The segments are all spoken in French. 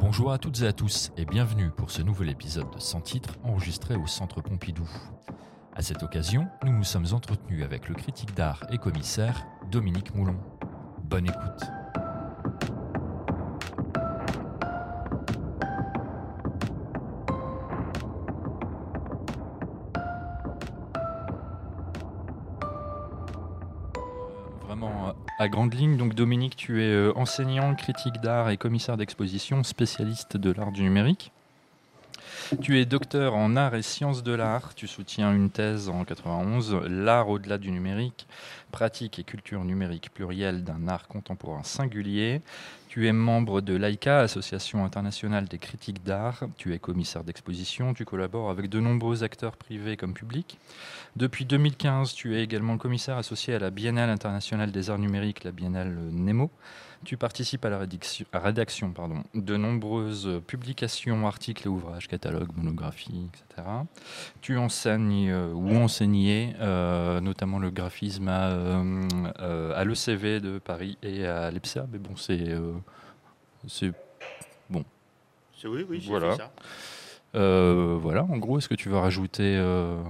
Bonjour à toutes et à tous et bienvenue pour ce nouvel épisode de Sans titre enregistré au Centre Pompidou. À cette occasion, nous nous sommes entretenus avec le critique d'art et commissaire Dominique Moulon. Bonne écoute. Vraiment à grande ligne, donc Dominique, tu es enseignant, critique d'art et commissaire d'exposition, spécialiste de l'art du numérique. Tu es docteur en art et sciences de l'art. Tu soutiens une thèse en 91, l'art au-delà du numérique, pratique et culture numérique plurielle d'un art contemporain singulier. Tu es membre de l'AICA, Association internationale des critiques d'art. Tu es commissaire d'exposition. Tu collabores avec de nombreux acteurs privés comme publics. Depuis 2015, tu es également commissaire associé à la Biennale internationale des arts numériques, la Biennale Nemo. Tu participes à la rédaction de nombreuses publications, articles et ouvrages, catalogues, monographies, etc. Tu enseignes ou enseignais notamment le graphisme à l'ECV de Paris et à l'EPSA. Mais bon, c'est bon. Oui, j'ai voilà. fait ça. Voilà, en gros, est-ce que tu veux rajouter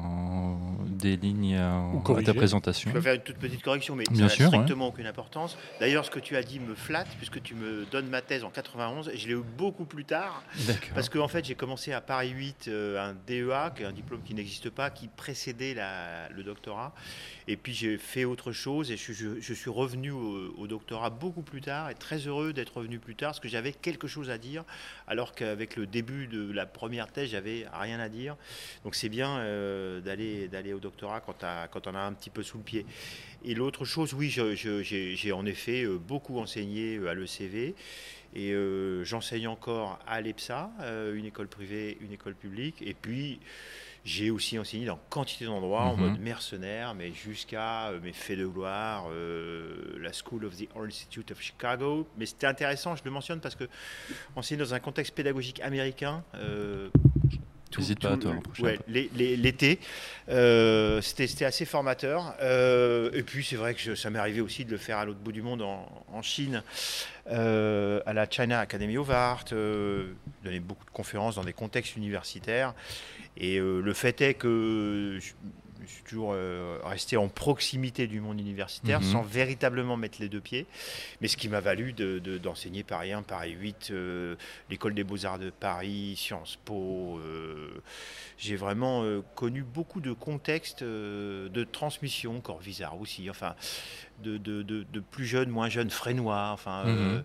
des lignes à ta présentation ? Je peux faire une toute petite correction, mais Bien ça sûr, n'a strictement aucune importance. D'ailleurs, ce que tu as dit me flatte, puisque tu me donnes ma thèse en 91, et je l'ai eu beaucoup plus tard, D'accord. parce qu'en fait, j'ai commencé à Paris 8, un DEA, qui est un diplôme qui n'existe pas, qui précédait le doctorat. Et puis, j'ai fait autre chose, et je suis revenu au doctorat beaucoup plus tard, et très heureux d'être revenu plus tard, parce que j'avais quelque chose à dire, alors qu'avec le début de la première thèse, j'avais rien à dire. Donc, c'est bien d'aller au doctorat quand on a un petit peu sous le pied. Et l'autre chose, oui, j'ai en effet beaucoup enseigné à l'ECV et j'enseigne encore à l'EPSA, une école privée, une école publique. Et puis, j'ai aussi enseigné dans quantité d'endroits en mode mercenaire, mais jusqu'à mes faits de gloire, la School of the Art Institute of Chicago. Mais c'était intéressant, je le mentionne parce que enseigner dans un contexte pédagogique américain. N'hésite pas à te rapprocher. Ouais, l'été, c'était assez formateur. Et puis c'est vrai que ça m'est arrivé aussi de le faire à l'autre bout du monde, en Chine, à la China Academy of Art, donner beaucoup de conférences dans des contextes universitaires. Et le fait est que je suis toujours resté en proximité du monde universitaire sans véritablement mettre les deux pieds. Mais ce qui m'a valu d'enseigner Paris 1, Paris 8, l'École des Beaux-Arts de Paris, Sciences Po. J'ai vraiment connu beaucoup de contextes de transmission, Corvisart aussi, enfin, de plus jeunes, moins jeunes, Frénois. Enfin,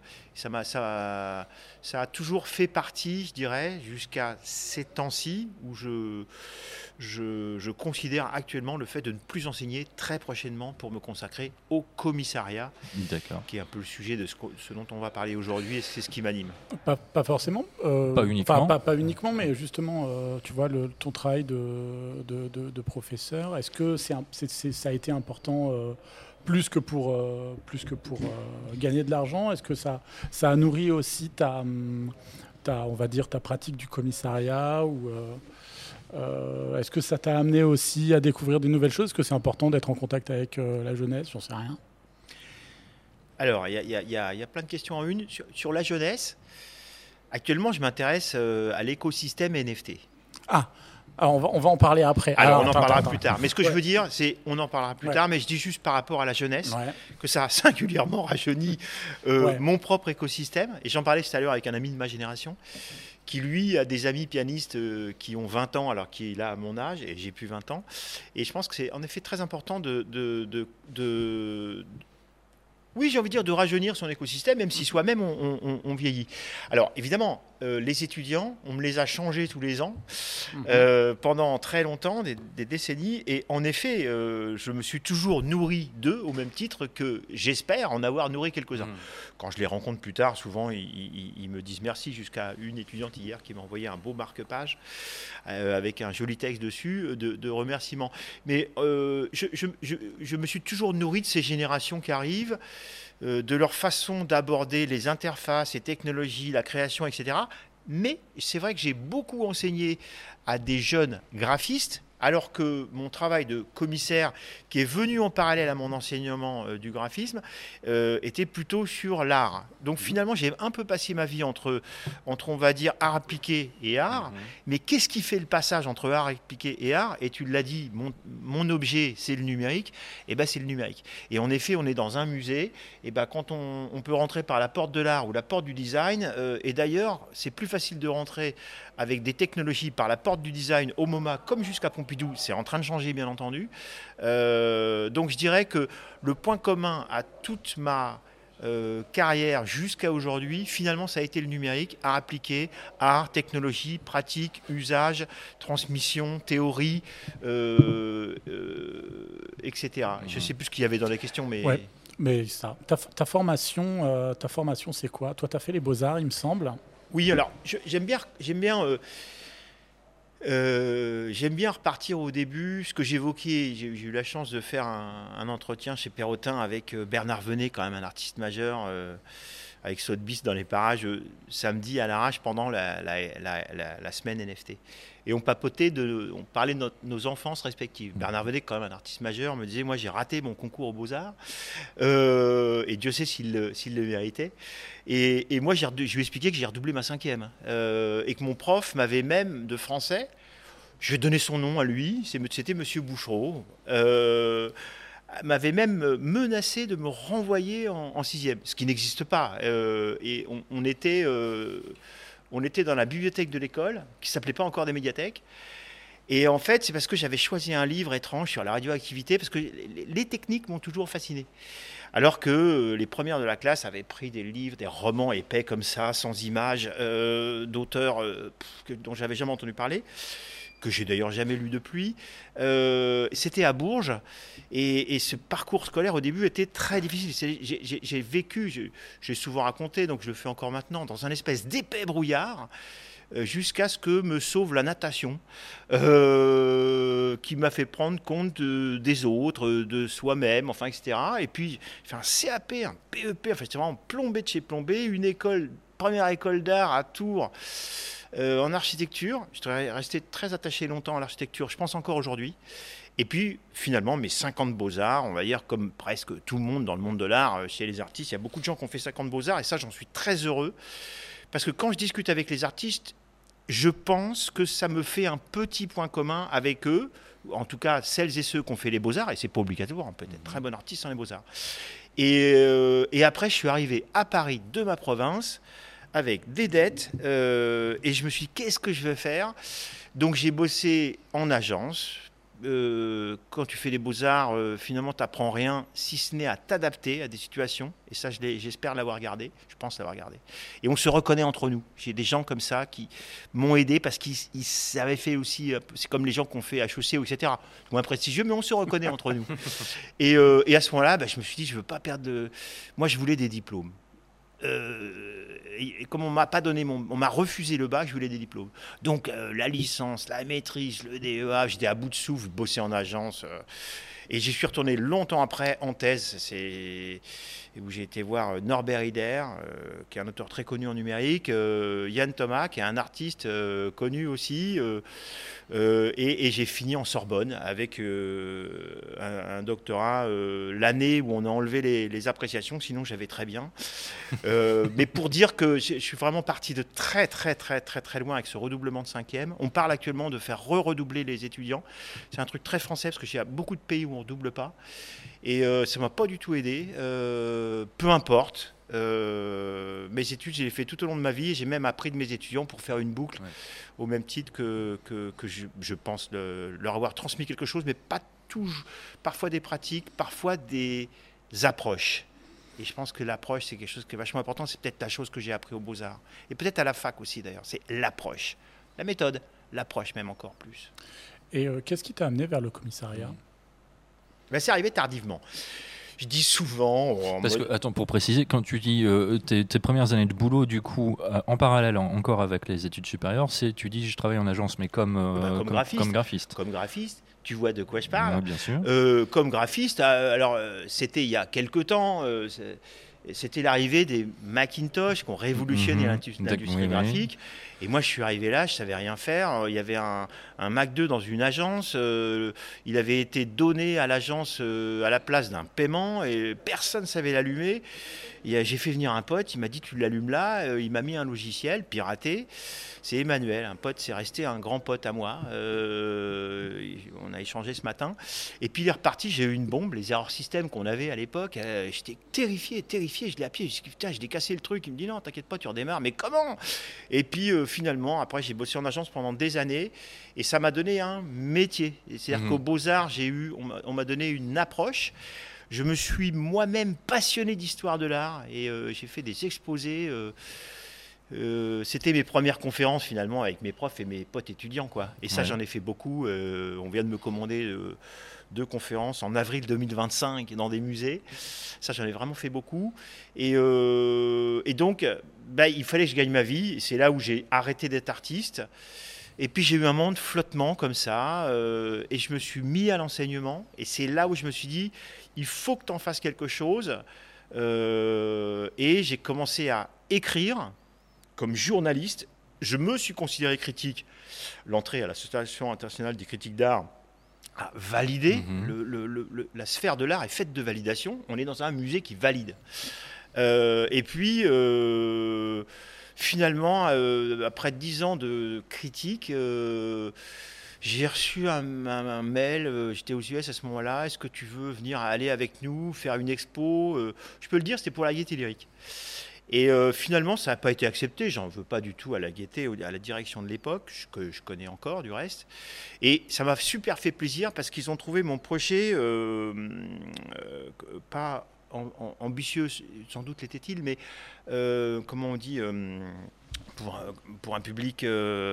ça a toujours fait partie, je dirais, jusqu'à ces temps-ci où je considère actuellement le fait de ne plus enseigner très prochainement pour me consacrer au commissariat, qui est un peu le sujet de ce dont on va parler aujourd'hui, et c'est ce qui m'anime. Pas forcément. Pas uniquement. Pas uniquement, mais justement, tu vois, ton travail de professeur, est-ce que ça a été important plus que pour gagner de l'argent? Est-ce que ça a nourri aussi on va dire, ta pratique du commissariat ou est-ce que ça t'a amené aussi à découvrir des nouvelles choses? Est-ce que c'est important d'être en contact avec la jeunesse? J'en sais rien. Alors, il y a plein de questions en une. Sur la jeunesse, actuellement, je m'intéresse à l'écosystème NFT. Alors on va en parler après. Alors on en parlera plus tard. Mais ce que je veux dire, c'est on en parlera plus tard, mais je dis juste par rapport à la jeunesse, que ça a singulièrement rajeuni mon propre écosystème. Et j'en parlais tout à l'heure avec un ami de ma génération, qui lui a des amis pianistes qui ont 20 ans alors qu'il a mon âge, et j'ai plus 20 ans. Et je pense que c'est en effet très important oui, j'ai envie de dire de rajeunir son écosystème, même si soi-même on vieillit. Alors évidemment, les étudiants, on me les a changés tous les ans pendant très longtemps, des décennies. Et en effet, je me suis toujours nourri d'eux au même titre que j'espère en avoir nourri quelques-uns. Quand je les rencontre plus tard, souvent ils me disent merci, jusqu'à une étudiante hier qui m'a envoyé un beau marque-page avec un joli texte dessus de remerciements. Mais je me suis toujours nourri de ces générations qui arrivent, de leur façon d'aborder les interfaces, les technologies, la création, etc. Mais c'est vrai que j'ai beaucoup enseigné à des jeunes graphistes alors que mon travail de commissaire, qui est venu en parallèle à mon enseignement du graphisme, était plutôt sur l'art. Donc finalement, j'ai un peu passé ma vie entre on va dire, art appliqué et art. Mais qu'est-ce qui fait le passage entre art appliqué et art? Et tu l'as dit, mon objet, c'est le numérique. Et ben c'est le numérique. Et en effet, on est dans un musée. Et ben quand on peut rentrer par la porte de l'art ou la porte du design, et d'ailleurs, c'est plus facile de rentrer avec des technologies par la porte du design au MoMA comme jusqu'à Pompidou. C'est en train de changer, bien entendu. Donc je dirais que le point commun à toute ma carrière jusqu'à aujourd'hui, finalement, ça a été le numérique, art appliqué, art, technologie, pratique, usage, transmission, théorie, etc. Je ne sais plus ce qu'il y avait dans la question, mais... Ouais, mais ça. Ta formation, c'est quoi? Toi, tu as fait les Beaux-Arts, il me semble. Oui, alors, j'aime bien repartir au début. Ce que j'évoquais, j'ai eu la chance de faire un entretien chez Perrotin avec Bernard Venet, quand même un artiste majeur, avec Sotheby's dans les parages, samedi à l'arrache pendant la semaine NFT. Et on papotait, on parlait de nos enfances respectives. Bernard Venet, quand même un artiste majeur, me disait, moi j'ai raté mon concours aux Beaux-Arts, et Dieu sait s'il le méritait. Et moi, je lui ai expliqué que j'ai redoublé ma 5e, et que mon prof m'avait même, de français, je vais donner son nom à lui, c'était Monsieur Bouchereau, m'avait même menacé de me renvoyer en 6e, ce qui n'existe pas. Et on était dans la bibliothèque de l'école, qui ne s'appelait pas encore des médiathèques. Et en fait, c'est parce que j'avais choisi un livre étrange sur la radioactivité, parce que les techniques m'ont toujours fasciné. Alors que les premières de la classe avaient pris des livres, des romans épais comme ça, sans images, d'auteurs dont j'avais jamais entendu parler, que j'ai d'ailleurs jamais lu depuis. C'était à Bourges, et ce parcours scolaire au début était très difficile. J'ai vécu, j'ai souvent raconté, donc je le fais encore maintenant, dans un espèce d'épais brouillard, jusqu'à ce que me sauve la natation, qui m'a fait prendre compte des autres, de soi-même, enfin, etc. Et puis, j'ai fait un CAP, un PEP, enfin, c'était vraiment plombé de chez plombé, première école d'art à Tours, en architecture. Je suis resté très attaché longtemps à l'architecture, je pense encore aujourd'hui. Et puis, finalement, mes 50 beaux-arts, on va dire, comme presque tout le monde dans le monde de l'art, chez les artistes, il y a beaucoup de gens qui ont fait 50 beaux-arts, et ça, j'en suis très heureux. Parce que quand je discute avec les artistes, je pense que ça me fait un petit point commun avec eux, en tout cas celles et ceux qui ont fait les Beaux-Arts, et c'est pas obligatoire, on peut être très bon artiste sans les Beaux-Arts. Et après, je suis arrivé à Paris de ma province, avec des dettes, et je me suis dit, qu'est-ce que je vais faire? Donc j'ai bossé en agence. Quand tu fais les Beaux-Arts, finalement, tu n'apprends rien, si ce n'est à t'adapter à des situations. Et ça, j'espère l'avoir gardé. Je pense l'avoir gardé. Et on se reconnaît entre nous. J'ai des gens comme ça qui m'ont aidé parce qu'ils avaient fait aussi... C'est comme les gens qui ont fait HEC, etc. Moins prestigieux, mais on se reconnaît entre nous. Et à ce moment-là, je me suis dit, je ne veux pas perdre de... Moi, je voulais des diplômes. Et comme on m'a refusé le bac, je voulais des diplômes. Donc la licence, la maîtrise, le DEA, j'étais à bout de souffle, bossé en agence. Et j'y suis retourné longtemps après en thèse. C'est où j'ai été voir Norbert Rider, qui est un auteur très connu en numérique, Yann Thomas, qui est un artiste connu aussi, et j'ai fini en Sorbonne avec un doctorat l'année où on a enlevé les appréciations, sinon j'avais très bien. Mais pour dire que je suis vraiment parti de très très très très très loin avec ce redoublement de 5e. On parle actuellement de faire redoubler les étudiants. C'est un truc très français parce qu'il y a beaucoup de pays où on ne redouble pas. Et ça ne m'a pas du tout aidé. Peu importe. Mes études, j'ai fait tout au long de ma vie. Et j'ai même appris de mes étudiants pour faire une boucle, au même titre que je pense leur avoir transmis quelque chose, mais pas toujours. Parfois des pratiques, parfois des approches. Et je pense que l'approche, c'est quelque chose qui est vachement important. C'est peut-être la chose que j'ai appris aux Beaux-Arts. Et peut-être à la fac aussi, d'ailleurs. C'est l'approche. La méthode, l'approche même encore plus. Et qu'est-ce qui t'a amené vers le commissariat ? C'est arrivé tardivement. Je dis souvent... Parce que, attends, pour préciser, quand tu dis tes premières années de boulot, du coup, en parallèle encore avec les études supérieures, tu dis je travaille en agence, mais comme graphiste. Comme graphiste, tu vois de quoi je parle. Bien sûr. Comme graphiste, alors c'était il y a quelque temps, c'était l'arrivée des Macintosh qui ont révolutionné l'industrie graphique. Et moi, je suis arrivé là, je savais rien faire. Il y avait un Mac 2 dans une agence. Il avait été donné à l'agence à la place d'un paiement et personne ne savait l'allumer. J'ai fait venir un pote, il m'a dit tu l'allumes là. Il m'a mis un logiciel piraté. C'est Emmanuel, un pote, c'est resté un grand pote à moi. On a échangé ce matin. Et puis il est reparti, j'ai eu une bombe, les erreurs système qu'on avait à l'époque. J'étais terrifié. Je l'ai appelé, je dit putain, je l'ai cassé le truc. Il me dit non, t'inquiète pas, tu redémarres. Mais comment? Et puis finalement, après, j'ai bossé en agence pendant des années et ça m'a donné un métier. C'est-à-dire qu'aux Beaux-Arts, on m'a donné une approche. Je me suis moi-même passionné d'histoire de l'art et j'ai fait des exposés. C'était mes premières conférences finalement avec mes profs et mes potes étudiants, quoi. Et ça, j'en ai fait beaucoup. On vient de me commander 2 conférences en avril 2025 dans des musées. Ça, j'en ai vraiment fait beaucoup. Et donc, il fallait que je gagne ma vie. C'est là où j'ai arrêté d'être artiste. Et puis j'ai eu un moment de flottement comme ça, et je me suis mis à l'enseignement. Et c'est là où je me suis dit, il faut que tu en fasses quelque chose. Et j'ai commencé à écrire comme journaliste. Je me suis considéré critique. L'entrée à l'Association internationale des critiques d'art a validé. La sphère de l'art est faite de validation. On est dans un musée qui valide. Et puis... finalement, après 10 ans de critique, j'ai reçu un mail, j'étais aux US à ce moment-là, est-ce que tu veux venir aller avec nous, faire une expo? Je peux le dire, c'était pour la Gaîté Lyrique. Et finalement, ça n'a pas été accepté, j'en veux pas du tout à la Gaîté, à la direction de l'époque, que je connais encore du reste. Et ça m'a super fait plaisir parce qu'ils ont trouvé mon projet pas... ambitieux, sans doute l'était-il, mais comment on dit, pour un public,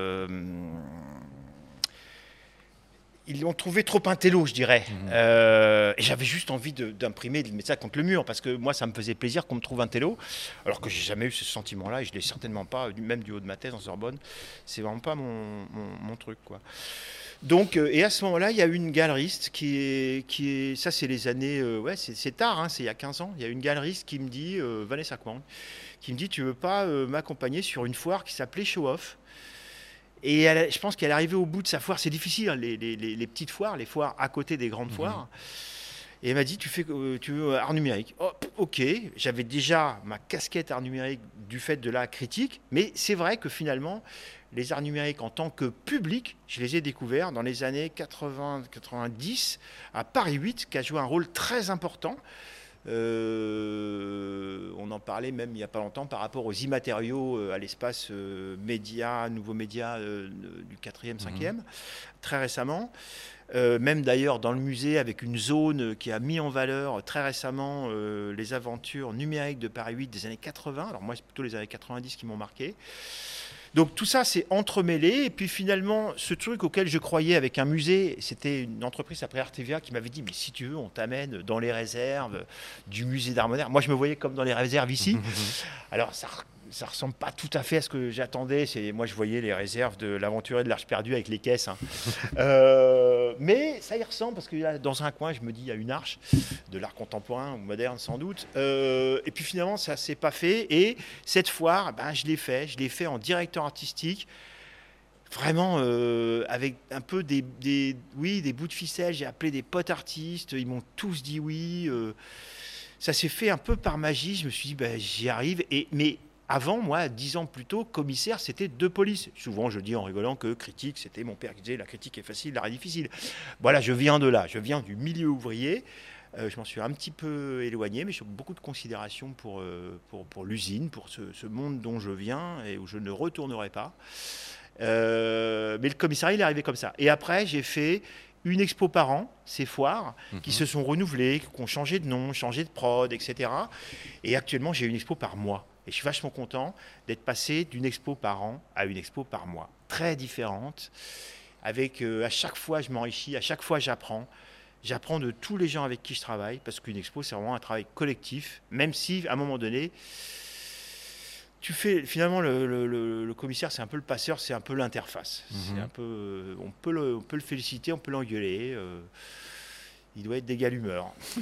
ils l'ont trouvé trop intello, je dirais. Et j'avais juste envie d'imprimer, de mettre ça contre le mur, parce que moi, ça me faisait plaisir qu'on me trouve intello, alors que j'ai jamais eu ce sentiment-là, et je l'ai certainement pas, même du haut de ma thèse en Sorbonne. C'est vraiment pas mon truc, quoi. Donc, et à ce moment-là, il y a une galeriste qui est ça c'est les années, c'est tard, hein, c'est il y a 15 ans, il y a une galeriste qui me dit, Vanessa Kwang, qui me dit, tu veux pas m'accompagner sur une foire qui s'appelait Show Off? Et je pense qu'elle est arrivée au bout de sa foire, c'est difficile, hein, les petites foires, les foires à côté des grandes foires. Et elle m'a dit, tu veux art numérique? Oh, ok, j'avais déjà ma casquette art numérique du fait de la critique, mais c'est vrai que finalement, les arts numériques en tant que public, je les ai découverts dans les années 80-90 à Paris 8, qui a joué un rôle très important. On en parlait même il n'y a pas longtemps par rapport aux immatériaux à l'espace média, nouveaux médias du 4e, 5e, très récemment. Même d'ailleurs dans le musée avec une zone qui a mis en valeur très récemment les aventures numériques de Paris 8 des années 80. Alors moi, c'est plutôt les années 90 qui m'ont marqué. Donc tout ça, c'est entremêlé. Et puis finalement, ce truc auquel je croyais avec un musée, c'était une entreprise après Artevia qui m'avait dit, mais si tu veux, on t'amène dans les réserves du musée d'art moderne. Moi, je me voyais comme dans les réserves ici. Alors ça ressemble pas tout à fait à ce que j'attendais. Moi, je voyais les réserves de l'aventurier de l'Arche perdue avec les caisses. Hein. Mais ça y ressemble parce que dans un coin, je me dis, il y a une arche de l'art contemporain ou moderne sans doute. Et puis finalement, ça s'est pas fait. Et cette foire, je l'ai fait en directeur artistique. Vraiment, avec un peu des bouts de ficelle. J'ai appelé des potes artistes. Ils m'ont tous dit oui. Ça s'est fait un peu par magie. Je me suis dit, j'y arrive. Mais avant, moi, 10 ans plus tôt, commissaire, c'était de police. Souvent, je dis en rigolant que critique, c'était mon père qui disait la critique est facile, l'art est difficile. Voilà, je viens de là. Je viens du milieu ouvrier. Je m'en suis un petit peu éloigné, mais j'ai beaucoup de considération pour l'usine, pour ce monde dont je viens et où je ne retournerai pas. Mais le commissariat, il est arrivé comme ça. Et après, j'ai fait une expo par an, ces foires, qui se sont renouvelées, qui ont changé de nom, changé de prod, etc. Et actuellement, j'ai une expo par mois. Et je suis vachement content d'être passé d'une expo par an à une expo par mois. Très différente, avec à chaque fois, je m'enrichis, à chaque fois, j'apprends. J'apprends de tous les gens avec qui je travaille, parce qu'une expo, c'est vraiment un travail collectif, même si, à un moment donné, tu fais finalement le commissaire, c'est un peu le passeur, c'est un peu l'interface. C'est un peu, on peut le féliciter, on peut l'engueuler. Il doit être d'égal humeur.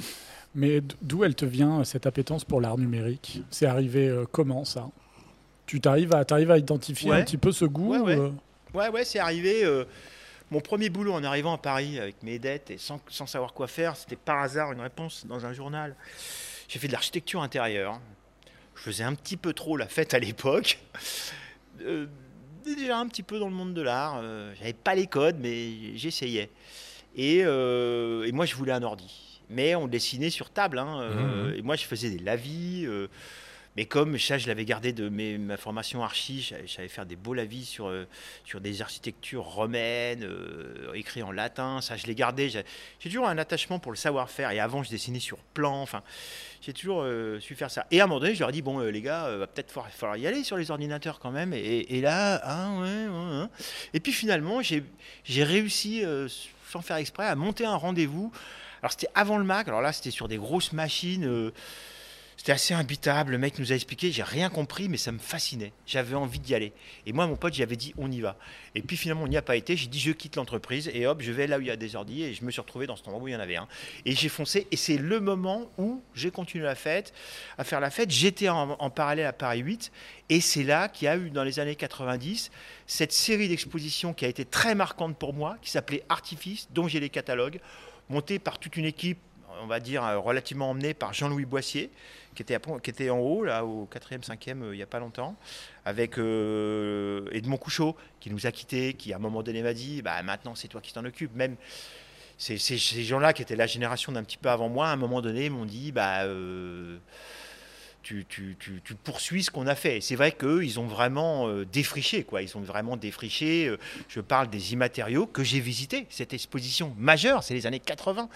Mais d'où elle te vient, cette appétence pour l'art numérique? C'est arrivé comment, ça? Tu t'arrives à identifier un petit peu ce goût? Ouais, c'est arrivé. Mon premier boulot en arrivant à Paris avec mes dettes et sans savoir quoi faire, c'était par hasard une réponse dans un journal. J'ai fait de l'architecture intérieure. Je faisais un petit peu trop la fête à l'époque. Déjà un petit peu dans le monde de l'art. J'avais pas les codes, mais j'essayais. Et moi, je voulais un ordi. Mais on dessinait sur table. Et moi, je faisais des lavis. Mais comme ça, je l'avais gardé de ma formation archi, j'allais faire des beaux lavis sur des architectures romaines, écrits en latin. Ça, je l'ai gardé. J'ai toujours un attachement pour le savoir-faire. Et avant, je dessinais sur plan. Enfin, j'ai toujours su faire ça. Et à un moment donné, je leur ai dit, bon, les gars, va peut-être falloir y aller sur les ordinateurs quand même. Et là, ouais. Et puis finalement, j'ai réussi, sans faire exprès, à monter un rendez-vous. Alors, c'était avant le Mac. Alors là, c'était sur des grosses machines. C'était assez imbitable, le mec nous a expliqué, j'ai rien compris, mais ça me fascinait. J'avais envie d'y aller. Et moi, mon pote, j'avais dit, on y va. Et puis finalement, on n'y a pas été. J'ai dit, je quitte l'entreprise et hop, je vais là où il y a des ordi. Et je me suis retrouvé dans cet endroit où il y en avait un. Et j'ai foncé. Et c'est le moment où j'ai continué à faire la fête. J'étais en parallèle à Paris 8. Et c'est là qu'il y a eu, dans les années 90, cette série d'expositions qui a été très marquante pour moi, qui s'appelait Artifice, dont j'ai les catalogues, montée par toute une équipe, on va dire, relativement emmenée par Jean-Louis Boissier, qui était en haut, là, au 4e, 5e, il n'y a pas longtemps, avec Edmond Couchot, qui nous a quittés, qui à un moment donné m'a dit, maintenant c'est toi qui t'en occupes. Même ces gens-là, qui étaient la génération d'un petit peu avant moi, à un moment donné, m'ont dit, tu poursuis ce qu'on a fait. Et c'est vrai qu'eux, ils ont vraiment défriché, quoi. Ils ont vraiment défriché. Je parle des immatériaux que j'ai visités. Cette exposition majeure, c'est les années 80.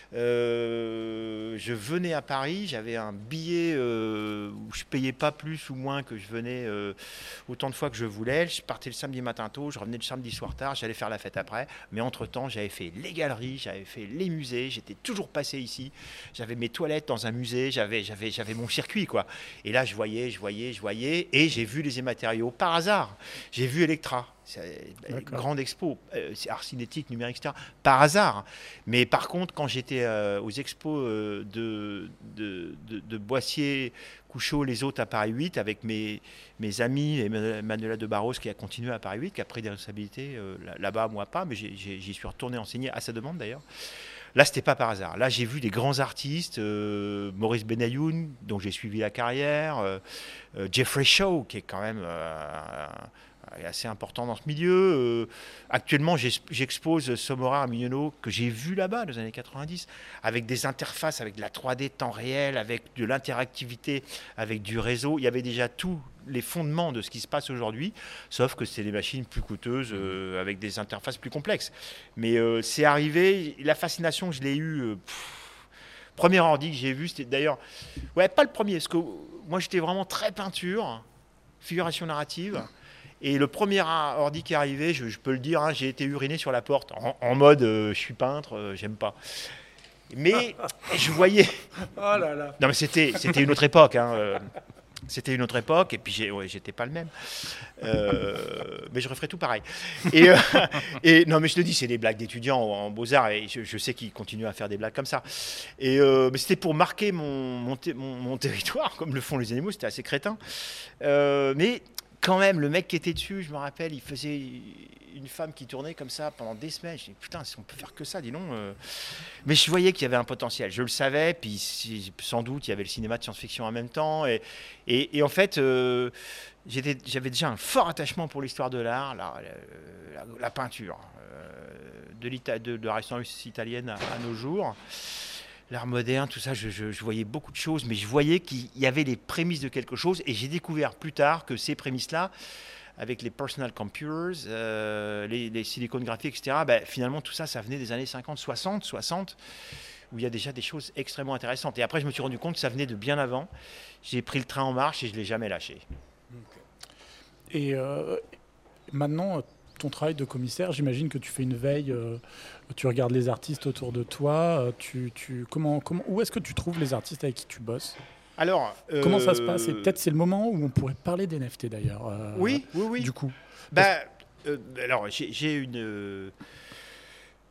Je venais à Paris, j'avais un billet où je payais pas plus ou moins, que je venais autant de fois que je voulais. Je partais le samedi matin tôt, je revenais le samedi soir tard, j'allais faire la fête après. Mais entre-temps, j'avais fait les galeries, j'avais fait les musées, j'étais toujours passé ici. J'avais mes toilettes dans un musée, j'avais mon circuit, quoi. Et là, je voyais, et j'ai vu les immatériaux par hasard. J'ai vu Electra. Grande expo, art cinétique, numérique, etc. Par hasard. Mais par contre, quand j'étais aux expos de Boissier, Couchot, les autres à Paris 8, avec mes amis, et Manuela de Barros qui a continué à Paris 8, qui a pris des responsabilités là-bas, moi pas, mais j'y suis retourné enseigner à sa demande d'ailleurs. Là, c'était pas par hasard. Là, j'ai vu des grands artistes, Maurice Benayoun, dont j'ai suivi la carrière, Jeffrey Shaw, qui est quand même assez important dans ce milieu. Actuellement, j'expose Somora Mignonneau, que j'ai vu là-bas dans les années 90, avec des interfaces, avec de la 3D temps réel, avec de l'interactivité, avec du réseau. Il y avait déjà tous les fondements de ce qui se passe aujourd'hui, sauf que c'est des machines plus coûteuses, avec des interfaces plus complexes. Mais c'est arrivé, la fascination que je l'ai eue... Premier ordi que j'ai vu, c'était d'ailleurs... Ouais, pas le premier, parce que moi j'étais vraiment très peinture, figuration narrative. Et le premier ordi qui est arrivé, je peux le dire, j'ai été uriné sur la porte, en mode je suis peintre, j'aime pas. Mais je voyais... Oh là là. Non mais c'était une autre époque. C'était une autre époque, et puis j'étais pas le même. Mais je referais tout pareil. Et non, mais je te dis, c'est des blagues d'étudiants en beaux-arts, et je sais qu'ils continuent à faire des blagues comme ça. Mais c'était pour marquer mon territoire, comme le font les animaux, c'était assez crétin. Mais quand même, le mec qui était dessus, je me rappelle, il faisait une femme qui tournait comme ça pendant des semaines. Je me dis, putain, si on peut faire que ça, dis donc. Mais je voyais qu'il y avait un potentiel. Je le savais, puis sans doute, il y avait le cinéma de science-fiction en même temps. Et en fait, j'avais déjà un fort attachement pour l'histoire de l'art, la peinture, de la Renaissance italienne à nos jours. L'art moderne, tout ça, je voyais beaucoup de choses, mais je voyais qu'il y avait les prémices de quelque chose, et j'ai découvert plus tard que ces prémices-là, avec les personal computers, les silicone graphiques, etc., finalement, tout ça, ça venait des années 50, 60, où il y a déjà des choses extrêmement intéressantes. Et après, je me suis rendu compte que ça venait de bien avant. J'ai pris le train en marche et je ne l'ai jamais lâché. Et maintenant, ton travail de commissaire, j'imagine que tu fais une veille, tu regardes les artistes autour de toi, où est-ce que tu trouves les artistes avec qui tu bosses ? Alors, comment ça se passe ? Et peut-être c'est le moment où on pourrait parler des NFT d'ailleurs. Oui. Du coup. Alors, j'ai une...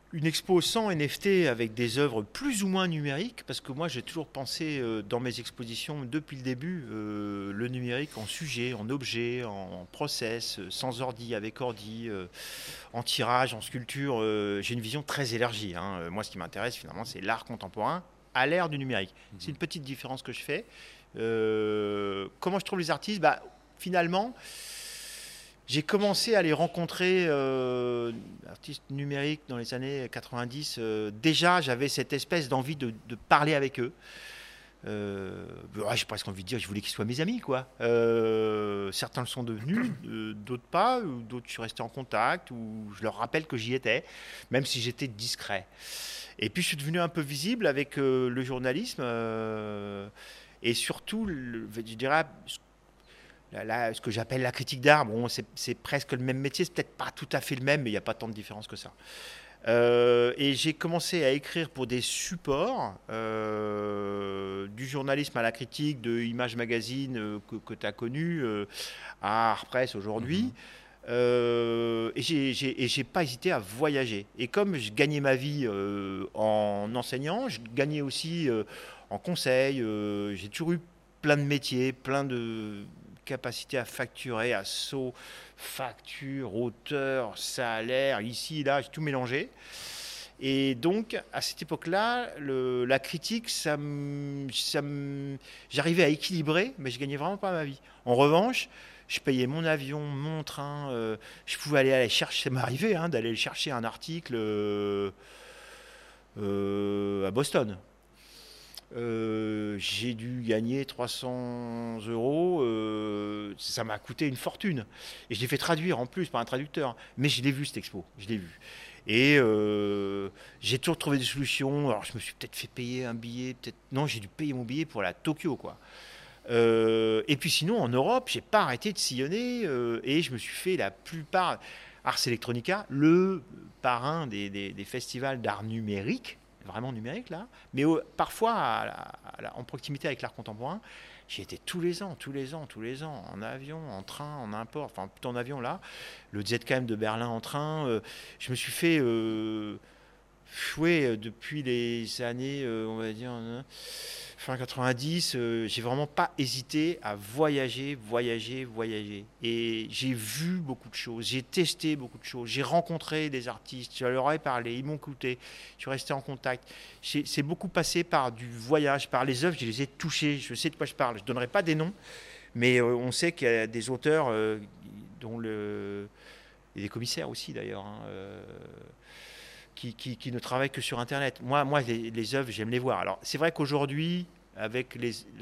une expo sans NFT avec des œuvres plus ou moins numériques, parce que moi j'ai toujours pensé dans mes expositions depuis le début le numérique en sujet, en objet, en process, sans ordi, avec ordi, en tirage, en sculpture. J'ai une vision très élargie. Moi ce qui m'intéresse finalement c'est l'art contemporain à l'ère du numérique. C'est une petite différence que je fais. Comment je trouve les artistes ? Finalement, j'ai commencé à les rencontrer, artistes numériques, dans les années 90. Déjà, j'avais cette espèce d'envie de parler avec eux. J'ai presque envie de dire, je voulais qu'ils soient mes amis, quoi. Certains le sont devenus, d'autres pas, ou d'autres je suis resté en contact, ou je leur rappelle que j'y étais, même si j'étais discret. Et puis je suis devenu un peu visible avec le journalisme, et surtout, je dirais, ce que j'appelle la critique d'art. Bon, c'est presque le même métier, c'est peut-être pas tout à fait le même, mais il n'y a pas tant de différence que ça. Et j'ai commencé à écrire pour des supports, du journalisme à la critique, de Image Magazine que tu as connu, à Art Press aujourd'hui. Et j'ai pas hésité à voyager. Et comme je gagnais ma vie en enseignant, je gagnais aussi en conseil. J'ai toujours eu plein de métiers, plein de capacité à facturer, à saut, facture, auteur, salaire, ici, là, j'ai tout mélangé. Et donc, à cette époque-là, la critique, j'arrivais à équilibrer, mais je gagnais vraiment pas ma vie. En revanche, je payais mon avion, mon train, je pouvais aller chercher, ça m'arrivait d'aller chercher un article à Boston. J'ai dû gagner 300 €, ça m'a coûté une fortune. Et je l'ai fait traduire en plus par un traducteur. Mais je l'ai vu, cette expo, je l'ai vu. Et j'ai toujours trouvé des solutions. Alors je me suis peut-être fait payer un billet, peut-être... Non, j'ai dû payer mon billet pour aller à Tokyo, quoi. Et puis sinon, en Europe, j'ai pas arrêté de sillonner, et je me suis fait la plupart... Ars Electronica, le parrain des festivals d'art numérique, vraiment numérique là, mais parfois en proximité avec l'art contemporain. J'y étais tous les ans, en avion, en train, en import, enfin plutôt en avion là, le ZKM de Berlin en train. Je me suis fait fouet depuis les années, on va dire, fin 90, j'ai vraiment pas hésité à voyager. Et j'ai vu beaucoup de choses, j'ai testé beaucoup de choses, j'ai rencontré des artistes, je leur ai parlé, ils m'ont écouté, je suis resté en contact. C'est beaucoup passé par du voyage, par les œuvres, je les ai touchées, je sais de quoi je parle. Je ne donnerai pas des noms, mais on sait qu'il y a des auteurs, dont et des commissaires aussi d'ailleurs, qui ne travaillent que sur Internet. Moi les œuvres, j'aime les voir. Alors, c'est vrai qu'aujourd'hui, avec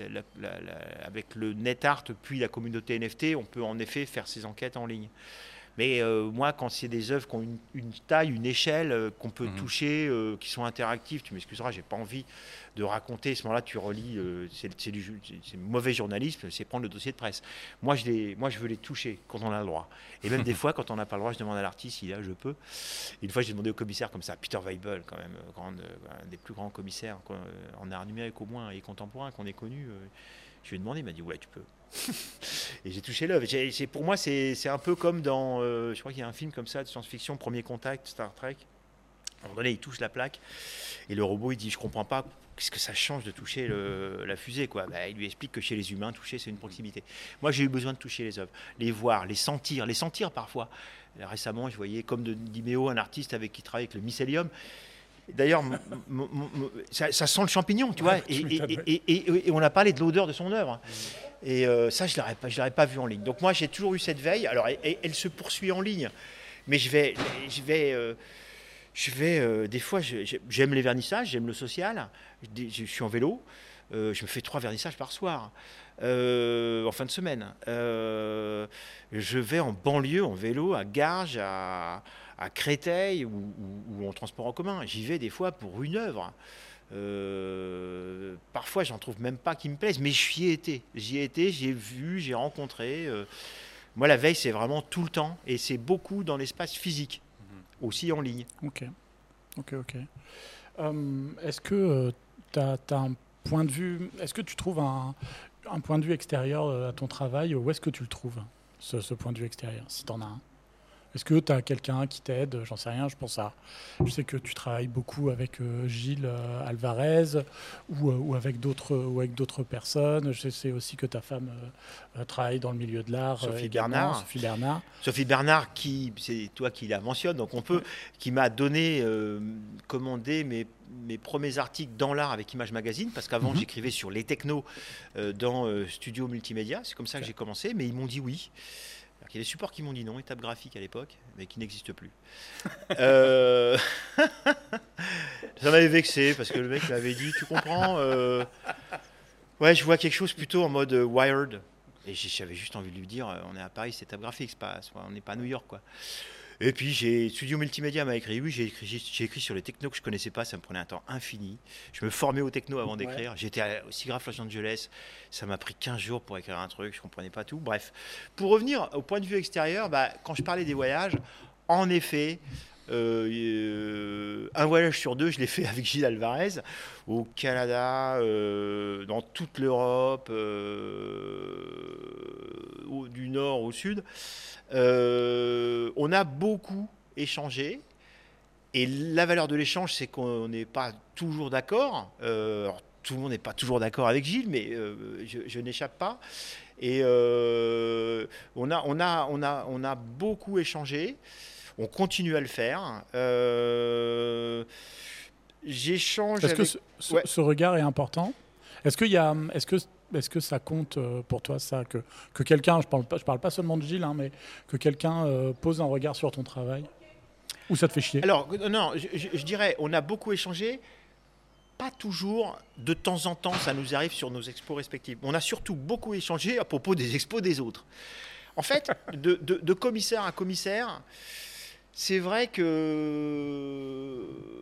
le net art, puis la communauté NFT, on peut en effet faire ces enquêtes en ligne. Mais moi, quand c'est des œuvres qui ont une taille, une échelle, qu'on peut toucher, qui sont interactives, tu m'excuseras, j'ai pas envie de raconter. À ce moment-là, tu relis, c'est mauvais journalisme, c'est prendre le dossier de presse. Moi, je veux les toucher quand on a le droit. Et même des fois, quand on n'a pas le droit, je demande à l'artiste si là, je peux. Une fois, j'ai demandé au commissaire comme ça, Peter Weibel, quand même, un des plus grands commissaires en art numérique au moins et contemporain qu'on ait connu. Je lui ai demandé, il m'a dit ouais, tu peux. Et j'ai touché l'œuvre. Pour moi, c'est un peu comme dans, je crois qu'il y a un film comme ça de science-fiction, Premier Contact, Star Trek. À un moment donné, il touche la plaque et le robot, il dit, je comprends pas, qu'est-ce que ça change de toucher la fusée, quoi. Il lui explique que chez les humains, toucher, c'est une proximité. Moi, j'ai eu besoin de toucher les œuvres, les voir, les sentir parfois. Récemment, je voyais, comme dit Méo, un artiste avec qui travaille avec le mycélium. D'ailleurs, ça sent le champignon, tu vois, et on a parlé de l'odeur de son œuvre. Et ça, je ne l'aurais pas vu en ligne. Donc moi, j'ai toujours eu cette veille. Alors, elle se poursuit en ligne, mais je vais des fois, j'aime les vernissages, j'aime le social. Je suis en vélo, je me fais 3 vernissages par soir, en fin de semaine. Je vais en banlieue, en vélo, à Garges, à Créteil ou en transport en commun. J'y vais des fois pour une œuvre. Parfois, j'en trouve même pas qui me plaisent, mais j'y ai été, j'ai vu, j'ai rencontré. Moi, la veille, c'est vraiment tout le temps, et c'est beaucoup dans l'espace physique, aussi en ligne. Ok. Est-ce que tu as un point de vue, est-ce que tu trouves un point de vue extérieur à ton travail, où est-ce que tu le trouves, ce point de vue extérieur, si tu en as un? Est-ce que tu as quelqu'un qui t'aide? J'en sais rien, je sais que tu travailles beaucoup avec Gilles Alvarez ou avec d'autres personnes. Je sais aussi que ta femme travaille dans le milieu de l'art. Sophie Bernard. Sophie Bernard, c'est toi qui la mentionne, donc qui m'a donné, commandé mes premiers articles dans l'art avec Image Magazine, parce qu'avant j'écrivais sur les technos dans Studio Multimédia, c'est comme ça que j'ai commencé, mais ils m'ont dit oui. Alors, il y a des supports qui m'ont dit non, étape graphique à l'époque, mais qui n'existe plus. Ça m'avait vexé, parce que le mec m'avait dit, tu comprends, ouais, je vois quelque chose plutôt en mode Wired. Et j'avais juste envie de lui dire, on est à Paris, c'est étape graphique, on n'est pas à New York, quoi. Et puis Studio Multimédia m'a écrit, oui, j'ai écrit sur les technos que je connaissais pas, ça me prenait un temps infini. Je me formais aux technos avant d'écrire. J'étais au SIGGRAPH Los Angeles, ça m'a pris 15 jours pour écrire un truc, je comprenais pas tout. Bref, pour revenir au point de vue extérieur, quand je parlais des voyages, en effet, un voyage sur 2, je l'ai fait avec Gilles Alvarez, au Canada, dans toute l'Europe, du nord au sud. On a beaucoup échangé et la valeur de l'échange, c'est qu'on n'est pas toujours d'accord. Tout le monde n'est pas toujours d'accord avec Gilles, mais je n'échappe pas. Et on a beaucoup échangé. On continue à le faire. J'échange. Est-ce que ce regard est important? Est-ce que ça compte pour toi, ça, que quelqu'un, je parle pas seulement de Gilles, mais que quelqu'un pose un regard sur ton travail? Ou ça te fait chier? Alors, non, je dirais, on a beaucoup échangé, pas toujours, de temps en temps, ça nous arrive sur nos expos respectives. On a surtout beaucoup échangé à propos des expos des autres. En fait, de commissaire à commissaire, c'est vrai que...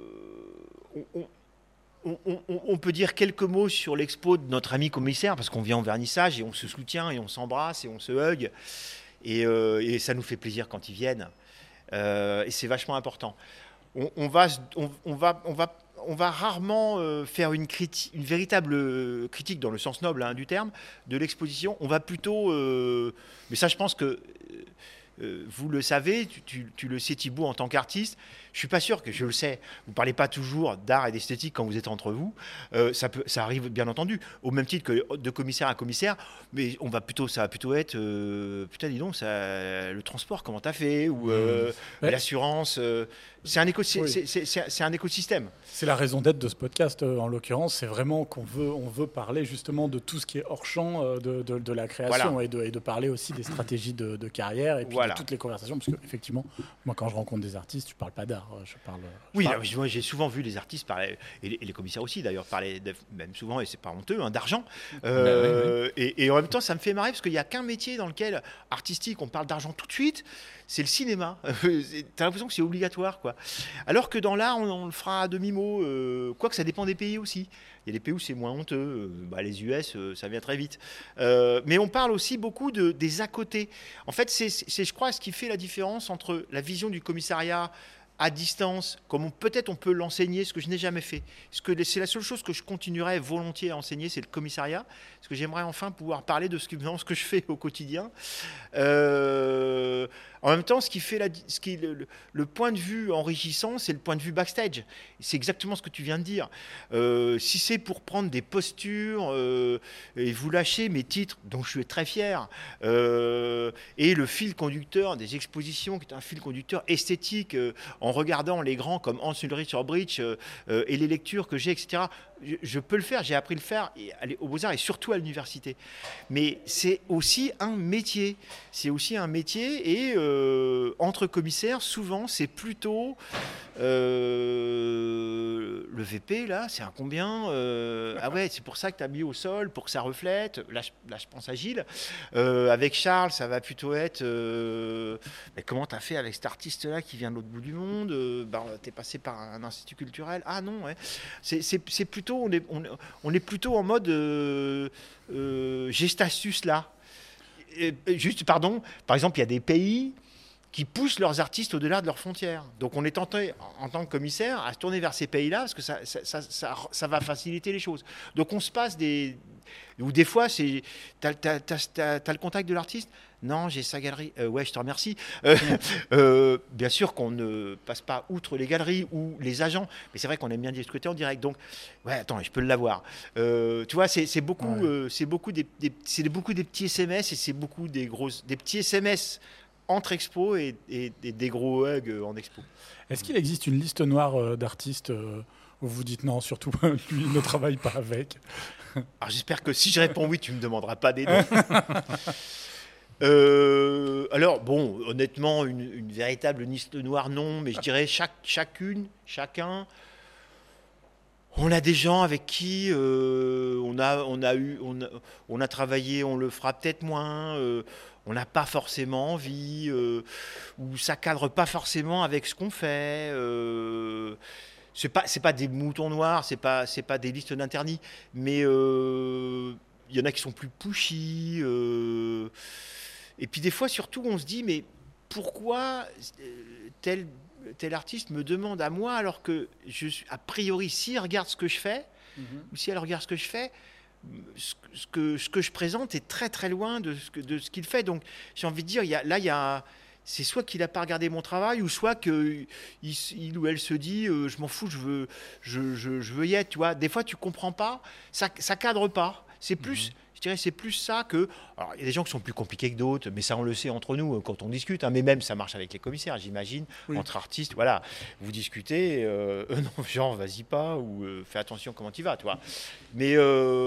On peut dire quelques mots sur l'expo de notre ami commissaire, parce qu'on vient au vernissage et on se soutient et on s'embrasse et on se hug. Et ça nous fait plaisir quand ils viennent. Et c'est vachement important. On va rarement faire une véritable critique, dans le sens noble du terme, de l'exposition. On va plutôt... mais ça, je pense que... vous le savez, tu le sais Thibaut en tant qu'artiste, je suis pas sûr que je le sais. Vous parlez pas toujours d'art et d'esthétique quand vous êtes entre vous. Ça arrive bien entendu, au même titre que de commissaire à commissaire, mais ça va plutôt être putain dis donc le transport comment t'as fait ou l'assurance. C'est un écosystème. C'est la raison d'être de ce podcast en l'occurrence, c'est vraiment on veut parler justement de tout ce qui est hors champ de la création, voilà. et de parler aussi des stratégies de carrière et puis de toutes les conversations, parce qu'effectivement, moi quand je rencontre des artistes, je parle pas d'art, moi j'ai souvent vu les artistes parler, et les commissaires aussi d'ailleurs, parler même souvent, et c'est pas honteux, d'argent. Et en même temps, ça me fait marrer parce qu'il n'y a qu'un métier dans lequel, artistique, on parle d'argent tout de suite, c'est le cinéma. T'as l'impression que c'est obligatoire, quoi. Alors que dans l'art, on le fera à demi-mot, quoique ça dépend des pays aussi. Il y a des pays où c'est moins honteux, les US, ça vient très vite. Mais on parle aussi beaucoup des à côté. En fait, c'est, je crois, ce qui fait la différence entre la vision du commissariat à distance, comme peut-être on peut l'enseigner, ce que je n'ai jamais fait. C'est la seule chose que je continuerai volontiers à enseigner, c'est le commissariat, parce que j'aimerais enfin pouvoir parler de ce que je fais au quotidien. En même temps, le point de vue enrichissant, c'est le point de vue backstage. C'est exactement ce que tu viens de dire. Si c'est pour prendre des postures et vous lâcher mes titres, dont je suis très fier, et le fil conducteur des expositions, qui est un fil conducteur esthétique, en regardant les grands comme Hans Ulrich Orbridge et les lectures que j'ai, etc., je peux le faire, j'ai appris à le faire aux Beaux-Arts et surtout à l'université. Mais c'est aussi un métier. C'est aussi un métier et entre commissaires, souvent, c'est plutôt le VP, là, c'est un combien ah ouais, c'est pour ça que tu as mis au sol, pour que ça reflète. Là, je pense à Gilles. Avec Charles, ça va plutôt être mais comment tu as fait avec cet artiste-là qui vient de l'autre bout du monde tu es passé par un institut culturel. Ah non, ouais. C'est plutôt, on est plutôt en mode gestatus là. Juste, pardon, par exemple, il y a des pays qui poussent leurs artistes au-delà de leurs frontières. Donc on est tenté, en tant que commissaire, à se tourner vers ces pays-là, parce que ça va faciliter les choses. Donc on se passe des Ou des fois, t'as le contact de l'artiste. Non, j'ai sa galerie. Ouais, je te remercie. Bien sûr qu'on ne passe pas outre les galeries ou les agents, mais c'est vrai qu'on aime bien discuter en direct. Donc, ouais, attends, je peux l'avoir. Tu vois, c'est beaucoup, beaucoup des petits SMS et c'est beaucoup des petits SMS entre expos et des gros hugs en expo. Est-ce qu'il existe une liste noire d'artistes où vous dites non, surtout lui ne travaille pas avec? Alors j'espère que si je réponds oui, tu ne me demanderas pas des noms. Alors bon, honnêtement, une véritable liste noire, non, mais je dirais chacun. On a des gens avec qui on a travaillé, on le fera peut-être moins. On n'a pas forcément envie, ou ça cadre pas forcément avec ce qu'on fait. C'est pas des moutons noirs, c'est pas des listes d'internis, mais il y en a qui sont plus pushy. Et puis des fois, surtout, on se dit, mais pourquoi tel artiste me demande à moi alors que a priori, s'il regarde ce que je fais, ou si elle regarde ce que je fais, ce que je présente est très très loin de ce qu'il fait. Donc j'ai envie de dire, c'est soit qu'il n'a pas regardé mon travail, ou soit qu'il ou elle se dit je m'en fous, je veux y être. Tu vois, des fois tu comprends pas, ça cadre pas. C'est plus, je dirais, c'est plus ça que. Alors il y a des gens qui sont plus compliqués que d'autres, mais ça on le sait entre nous quand on discute. Mais même ça marche avec les commissaires, j'imagine, entre artistes. Voilà, vous discutez, non genre vas-y pas, ou fais attention comment tu vas, tu vois. Mais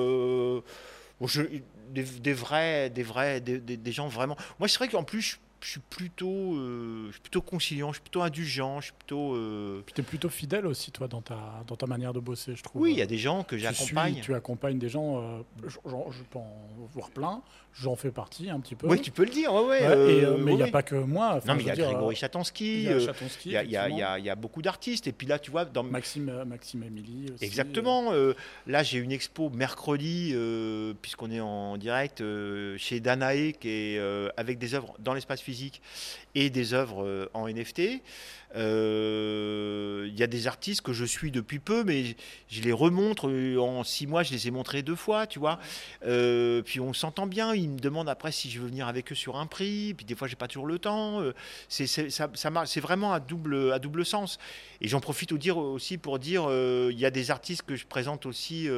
des gens vraiment. Moi c'est vrai qu'en plus je suis plutôt conciliant, je suis plutôt indulgent, je suis plutôt. Puis tu es plutôt fidèle aussi, toi, dans ta manière de bosser, je trouve. Oui, il y a des gens que j'accompagne. Tu accompagnes des gens, je peux en voir plein, j'en fais partie un petit peu. Oui, tu peux le dire, ouais. Mais il n'y a pas que moi. Non, mais il y a Grégory Chatansky, il y a beaucoup d'artistes. Et puis là, tu vois. Maxime Émilie aussi. Exactement. Là, j'ai une expo mercredi, puisqu'on est en direct, chez Danae, qui est avec des œuvres dans l'espace physique et des œuvres en NFT. Il y a des artistes que je suis depuis peu, mais je les remontre en 6 mois, je les ai montrés 2 fois, tu vois. Puis on s'entend bien, ils me demandent après si je veux venir avec eux sur un prix, puis des fois j'ai pas toujours le temps. Ça marche, c'est vraiment à double sens. Et j'en profite aussi pour dire, il y a des artistes que je présente aussi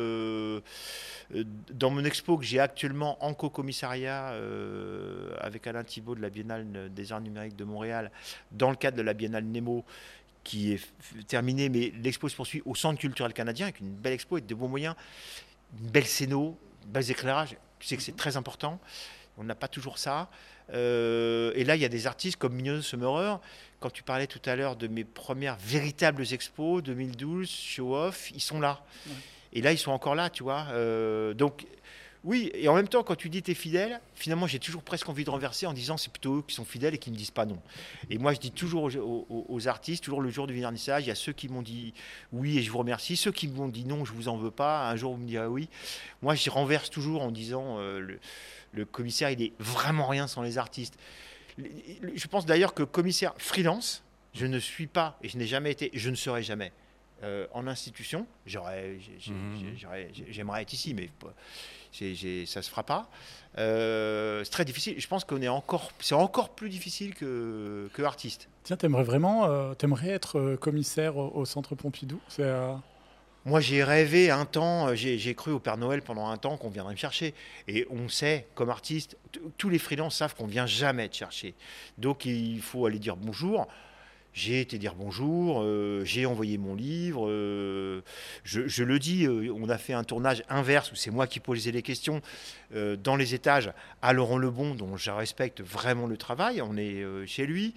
dans mon expo que j'ai actuellement en co-commissariat avec Alain Thibault de la Biennale des Arts Numériques de Montréal, dans le cadre de la Biennale Nemo, qui est terminée, mais l'expo se poursuit au Centre culturel canadien avec une belle expo et de bons moyens, une belle scéno, belles éclairages. Je sais que c'est très important. On n'a pas toujours ça. Et là, il y a des artistes comme Mignonne Summerer. Quand tu parlais tout à l'heure de mes premières véritables expos, 2012, Show Off, ils sont là. Ouais. Et là, ils sont encore là, tu vois. Donc, oui, et en même temps, quand tu dis t'es fidèle, finalement, j'ai toujours presque envie de renverser en disant c'est plutôt eux qui sont fidèles et qui ne me disent pas non. Et moi, je dis toujours aux artistes, toujours le jour du vernissage, il y a ceux qui m'ont dit oui et je vous remercie, ceux qui m'ont dit non, je vous en veux pas, un jour vous me direz oui. Moi, je renverse toujours en disant le commissaire, il est vraiment rien sans les artistes. Je pense d'ailleurs que commissaire freelance, je ne suis pas et je n'ai jamais été, je ne serai jamais. En institution, j'aimerais être ici, mais ça se fera pas. C'est très difficile. Je pense c'est encore plus difficile que artiste. Tiens, t'aimerais être commissaire au Centre Pompidou? Moi, j'ai rêvé un temps, j'ai cru au Père Noël pendant un temps qu'on viendrait me chercher. Et on sait, comme artiste, tous les freelances savent qu'on vient jamais te chercher. Donc, il faut aller dire bonjour. J'ai été dire bonjour, j'ai envoyé mon livre, je le dis, on a fait un tournage inverse où c'est moi qui posais les questions dans les étages à Laurent Lebon, dont je respecte vraiment le travail, on est chez lui.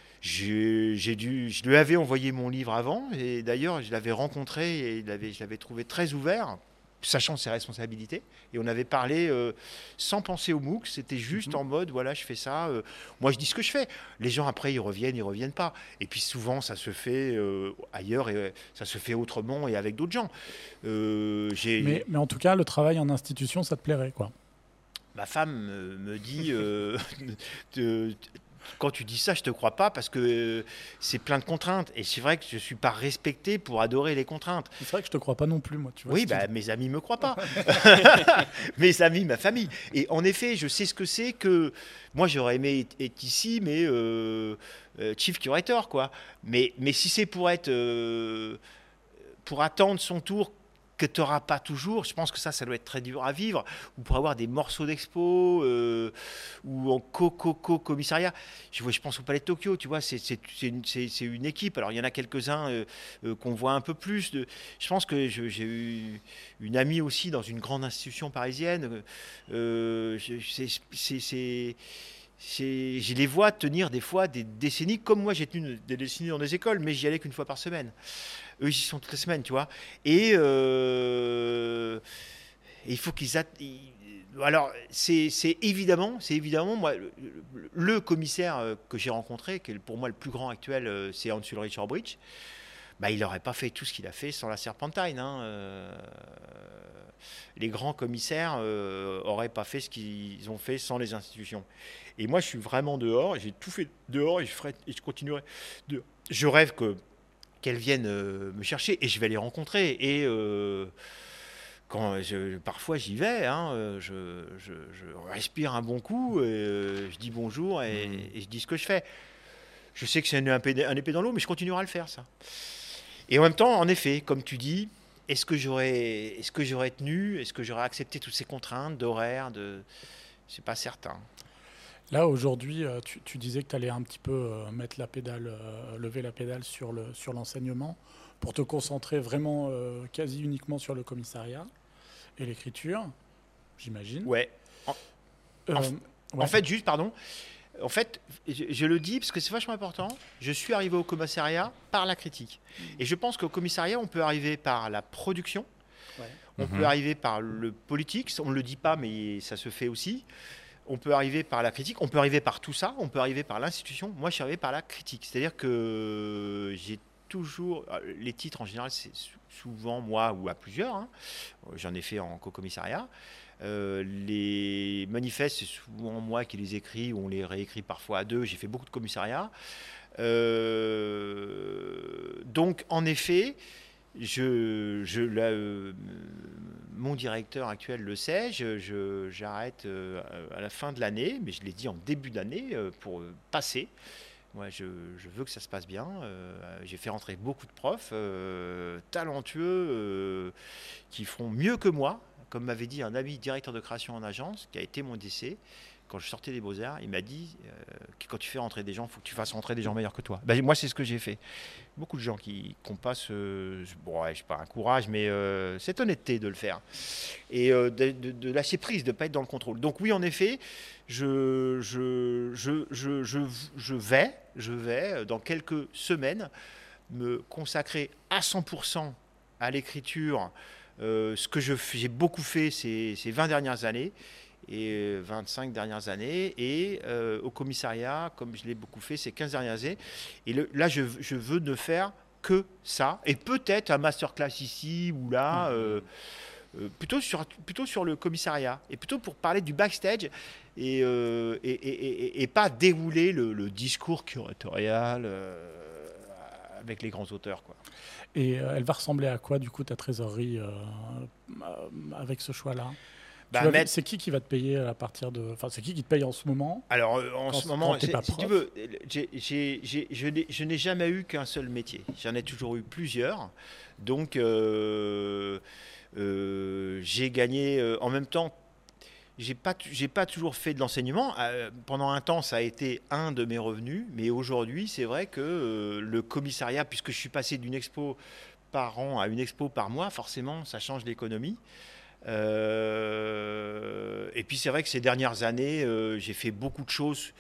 Je lui avais envoyé mon livre avant, et d'ailleurs je l'avais rencontré et je l'avais trouvé très ouvert, sachant ses responsabilités, et on avait parlé sans penser au MOOC, c'était juste en mode voilà, je fais ça, moi je dis ce que je fais, les gens après ils reviennent pas, et puis souvent ça se fait ailleurs et ça se fait autrement et avec d'autres gens. Mais en tout cas le travail en institution ça te plairait, quoi? Ma femme me dit Quand tu dis ça, je te crois pas parce que c'est plein de contraintes. Et c'est vrai que je suis pas respecté pour adorer les contraintes. C'est vrai que je te crois pas non plus, moi. Tu vois, Oui, mes amis me croient pas. Mes amis, ma famille. Et en effet, je sais ce que c'est que moi j'aurais aimé être ici, mais chief curator, quoi. Mais si c'est pour être pour attendre son tour que tu n'auras pas toujours, je pense que ça doit être très dur à vivre, ou pour avoir des morceaux d'expo, ou en commissariat. Je pense au Palais de Tokyo, tu vois, c'est une équipe. Alors il y en a quelques-uns qu'on voit un peu plus. Je pense que j'ai eu une amie aussi dans une grande institution parisienne. Je les vois tenir des fois des décennies, comme moi j'ai tenu des décennies dans des écoles, mais j'y allais qu'une fois par semaine. Eux, ils y sont toutes les semaines, tu vois. Et il faut qu'ils... Alors, c'est évidemment, moi, le commissaire que j'ai rencontré, qui est pour moi le plus grand actuel, c'est Hans-Ulrich Orbridge. Bah, il n'aurait pas fait tout ce qu'il a fait sans la Serpentine. Les grands commissaires n'auraient pas fait ce qu'ils ont fait sans les institutions. Et moi, je suis vraiment dehors. J'ai tout fait dehors et je continuerai dehors. Je rêve qu'elles viennent me chercher et je vais les rencontrer. Et parfois j'y vais, je respire un bon coup, je dis bonjour et je dis ce que je fais. Je sais que c'est un épée dans l'eau, mais je continuerai à le faire, ça. Et en même temps, en effet, comme tu dis, est-ce que j'aurais tenu, est-ce que j'aurais accepté toutes ces contraintes d'horaire, c'est pas certain. Là, aujourd'hui, tu disais que tu allais un petit peu lever la pédale sur l'enseignement pour te concentrer vraiment quasi uniquement sur le commissariat et l'écriture, j'imagine. Ouais. En fait, juste, pardon, en fait, je le dis parce que c'est vachement important, je suis arrivé au commissariat par la critique. Et je pense qu'au commissariat, on peut arriver par la production, on peut arriver par le politique, on ne le dit pas, mais ça se fait aussi. On peut arriver par la critique, on peut arriver par tout ça, on peut arriver par l'institution. Moi, je suis arrivé par la critique. C'est-à-dire que j'ai toujours... Les titres, en général, c'est souvent moi ou à plusieurs. J'en ai fait en co-commissariat. Les manifestes, c'est souvent moi qui les écris, ou on les réécrit parfois à deux. J'ai fait beaucoup de commissariats. Donc, en effet... mon directeur actuel le sait, j'arrête à la fin de l'année, mais je l'ai dit en début d'année pour passer. Moi, je veux que ça se passe bien. J'ai fait rentrer beaucoup de profs talentueux qui feront mieux que moi. Comme m'avait dit un ami directeur de création en agence, qui a été mon DC, quand je sortais des Beaux-Arts, il m'a dit que quand tu fais rentrer des gens, il faut que tu fasses rentrer des gens meilleurs que toi. Ben, moi, c'est ce que j'ai fait. Beaucoup de gens qui n'ont pas je sais pas un courage, mais cette honnêteté de le faire. Et de lâcher prise, de ne pas être dans le contrôle. Donc oui, en effet, je vais, dans quelques semaines, me consacrer à 100% à l'écriture. Ce que j'ai beaucoup fait ces 20 dernières années, et 25 dernières années, et au commissariat, comme je l'ai beaucoup fait ces 15 dernières années. Et là, je veux ne faire que ça, et peut-être un masterclass ici ou là, plutôt sur le commissariat, et plutôt pour parler du backstage, et pas dérouler le discours curatorial avec les grands auteurs, quoi. Et elle va ressembler à quoi, du coup, ta trésorerie avec ce choix-là ? C'est qui va te payer à partir de... Enfin, c'est qui te paye en ce moment ? Alors, en ce moment, si tu veux, je n'ai jamais eu qu'un seul métier. J'en ai toujours eu plusieurs. Donc, j'ai gagné... en même temps, j'ai pas toujours fait de l'enseignement. Pendant un temps, ça a été un de mes revenus. Mais aujourd'hui, c'est vrai que le commissariat, puisque je suis passé d'une expo par an à une expo par mois, forcément, ça change l'économie. Et puis c'est vrai que ces dernières années, j'ai fait beaucoup de choses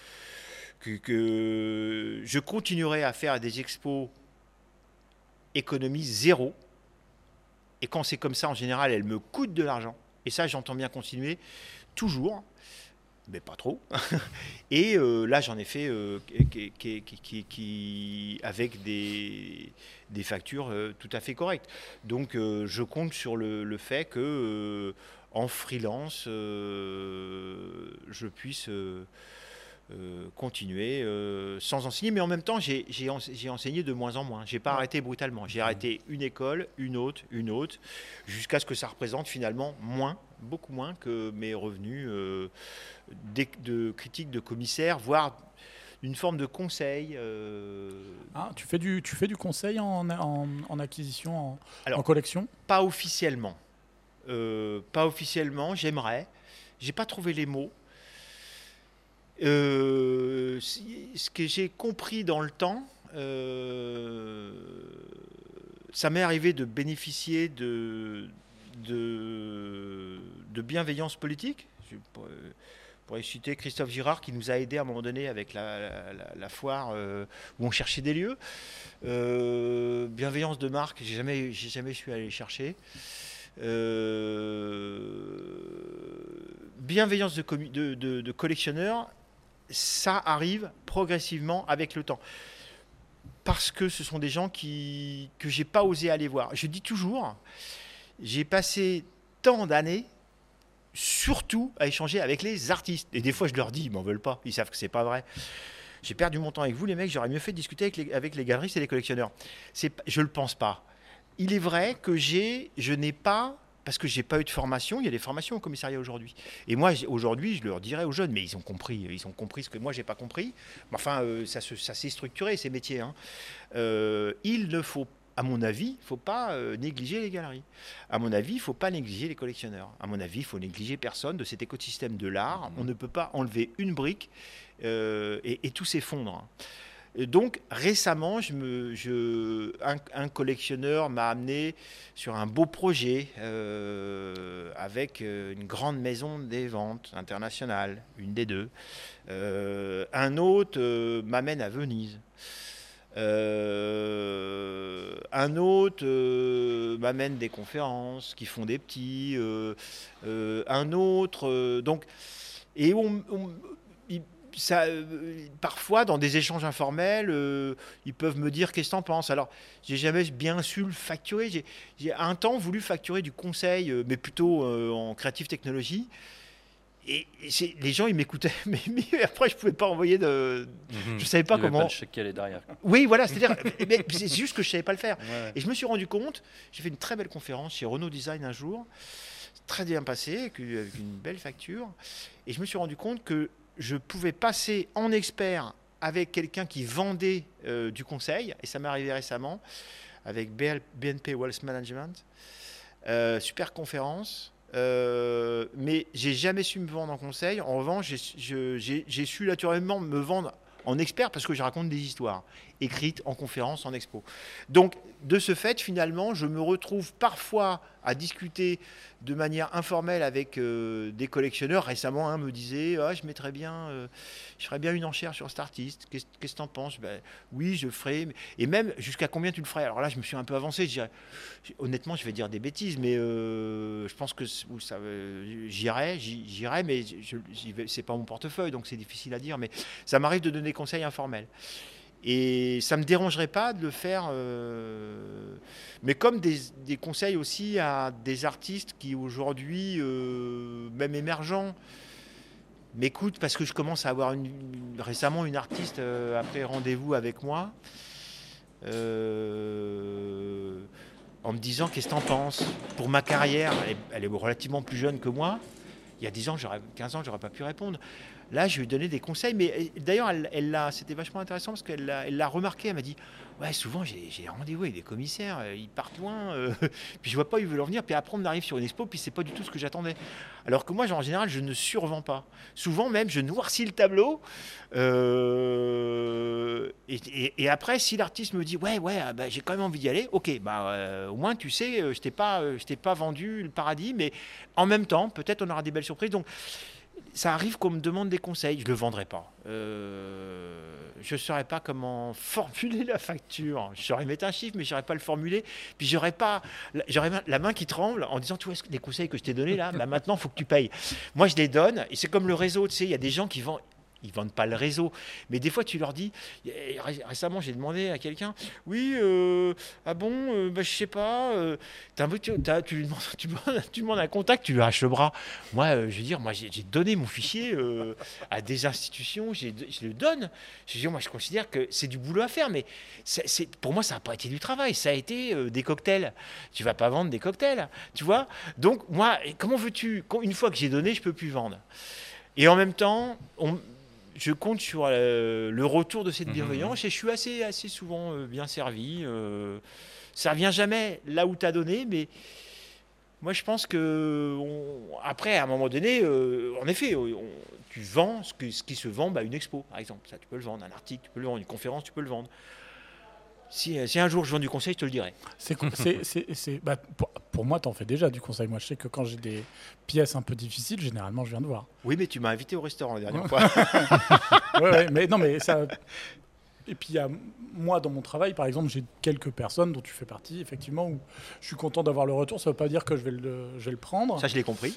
que je continuerai à faire des expos économie zéro. Et quand c'est comme ça, en général, elles me coûtent de l'argent. Et ça, j'entends bien continuer toujours, mais pas trop. Et là, j'en ai fait avec des factures tout à fait correctes. Donc, je compte sur le fait que en freelance, je puisse continuer sans enseigner, mais en même temps j'ai enseigné de moins en moins. J'ai pas arrêté brutalement. J'ai arrêté une école, une autre, jusqu'à ce que ça représente finalement beaucoup moins que mes revenus de critique de commissaire, voire une forme de conseil. Tu fais du conseil en acquisition, Alors, en collection? Pas officiellement. J'aimerais. J'ai pas trouvé les mots. Ce que j'ai compris dans le temps, ça m'est arrivé de bénéficier de bienveillance politique. Je pourrais citer Christophe Girard qui nous a aidés à un moment donné avec la foire où on cherchait des lieux. Bienveillance de marque, j'ai jamais su aller chercher. Bienveillance de collectionneurs, ça arrive progressivement avec le temps. Parce que ce sont des gens que j'ai pas osé aller voir. Je dis toujours, j'ai passé tant d'années surtout à échanger avec les artistes. Et des fois, je leur dis, ils m'en veulent pas. Ils savent que c'est pas vrai. J'ai perdu mon temps avec vous, les mecs. J'aurais mieux fait de discuter avec les galeristes et les collectionneurs. Je le pense pas. Il est vrai que je n'ai pas, parce que j'ai pas eu de formation. Il y a des formations au commissariat aujourd'hui. Et moi, aujourd'hui, je leur dirais aux jeunes, mais ils ont compris ce que moi j'ai pas compris. Mais enfin, ça s'est structuré ces métiers. Hein. Il ne faut, à mon avis, faut pas négliger les galeries. À mon avis, il faut pas négliger les collectionneurs. À mon avis, il faut négliger personne de cet écosystème de l'art. On ne peut pas enlever une brique et tout s'effondre. Donc récemment, un collectionneur m'a amené sur un beau projet avec une grande maison des ventes internationale, une des deux. Un autre m'amène à Venise. Un autre m'amène des conférences qui font des petits. Un autre donc ça, parfois, dans des échanges informels, ils peuvent me dire qu'est-ce que t'en penses. Alors, j'ai jamais bien su le facturer. J'ai un temps voulu facturer du conseil, mais plutôt en creative technology. Et les gens, ils m'écoutaient, mais après, je pouvais pas envoyer de. Je savais pas comment. Pas le chèque qui allait derrière. Oui, voilà, c'est-à-dire, c'est juste que je savais pas le faire. Ouais. Et je me suis rendu compte. J'ai fait une très belle conférence chez Renault Design un jour, très bien passé, avec une belle facture. Et je me suis rendu compte que je pouvais passer en expert avec quelqu'un qui vendait du conseil, et ça m'est arrivé récemment avec BNP Wealth Management. Super conférence, mais j'ai jamais su me vendre en conseil. En revanche, j'ai su naturellement me vendre en expert parce que je raconte des histoires écrites en conférence, en expo. Donc, de ce fait, finalement, je me retrouve parfois à discuter de manière informelle avec des collectionneurs. Récemment, un me disait je ferais bien une enchère sur cet artiste. Qu'est-ce que tu en penses? Oui, je ferai. Et même, jusqu'à combien tu le ferais? Alors là, je me suis un peu avancé. Honnêtement, je vais dire des bêtises, mais je pense que j'irai, mais c'est pas mon portefeuille, donc c'est difficile à dire. Mais ça m'arrive de donner des conseils informels. Et ça ne me dérangerait pas de le faire, mais comme des conseils aussi à des artistes qui aujourd'hui, même émergents, m'écoutent parce que je commence à avoir récemment une artiste après rendez-vous avec moi en me disant qu'est-ce que t'en penses pour ma carrière. Elle est relativement plus jeune que moi. Il y a 10 ans, 15 ans, j'aurais pas pu répondre. Là, je lui ai donné des conseils, mais d'ailleurs, c'était vachement intéressant parce qu'elle l'a remarqué. Elle m'a dit ouais, souvent j'ai rendez-vous avec des commissaires, ils partent loin, puis je vois pas où ils veulent en venir. Puis après, on arrive sur une expo, puis c'est pas du tout ce que j'attendais. Alors que moi, en général, je ne survends pas. Souvent même, je noircis le tableau. Et après, si l'artiste me dit ouais, j'ai quand même envie d'y aller, ok, au moins tu sais, je t'ai pas vendu le paradis, mais en même temps, peut-être on aura des belles surprises. Donc ça arrive qu'on me demande des conseils, je ne le vendrai pas. Je ne saurais pas comment formuler la facture. Je saurais mettre un chiffre, mais je ne saurais pas le formuler. Puis j'aurais la main qui tremble en disant, tu vois, les conseils que je t'ai donnés là, maintenant, il faut que tu payes. Moi, je les donne, et c'est comme le réseau, tu sais, il y a des gens qui vendent. Ils ne vendent pas le réseau. Mais des fois, tu leur dis... Récemment, j'ai demandé à quelqu'un, oui, ah bon, je sais pas, tu lui demandes un contact, tu lui arraches le bras. Moi, je veux dire, moi, j'ai donné mon fichier à des institutions, je le donne. Je veux dire, moi, je considère que c'est du boulot à faire, mais pour moi, ça n'a pas été du travail, ça a été des cocktails. Tu ne vas pas vendre des cocktails, tu vois. Donc, moi, comment veux-tu, une fois que j'ai donné, je ne peux plus vendre. Et en même temps, je compte sur le retour de cette bienveillance et je suis assez souvent bien servi. Ça ne revient jamais là où tu as donné, mais moi, je pense que après, à un moment donné, en effet, tu vends ce qui se vend, une expo, par exemple. Ça, tu peux le vendre. Un article, tu peux le vendre. Une conférence, tu peux le vendre. Si un jour je vends du conseil, je te le dirai. Pour moi, tu en fais déjà du conseil. Moi, je sais que quand j'ai des pièces un peu difficiles, généralement, je viens te voir. Oui, mais tu m'as invité au restaurant la dernière fois. Ouais, mais non, mais ça. Et puis, moi, dans mon travail, par exemple, j'ai quelques personnes dont tu fais partie, effectivement, où je suis content d'avoir le retour. Ça ne veut pas dire que je vais le prendre. Ça, je l'ai compris.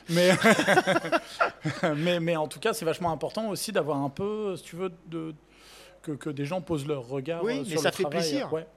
Mais en tout cas, c'est vachement important aussi d'avoir un peu, si tu veux, que des gens posent leur regard sur le travail. Oui, mais ça fait plaisir. Ouais.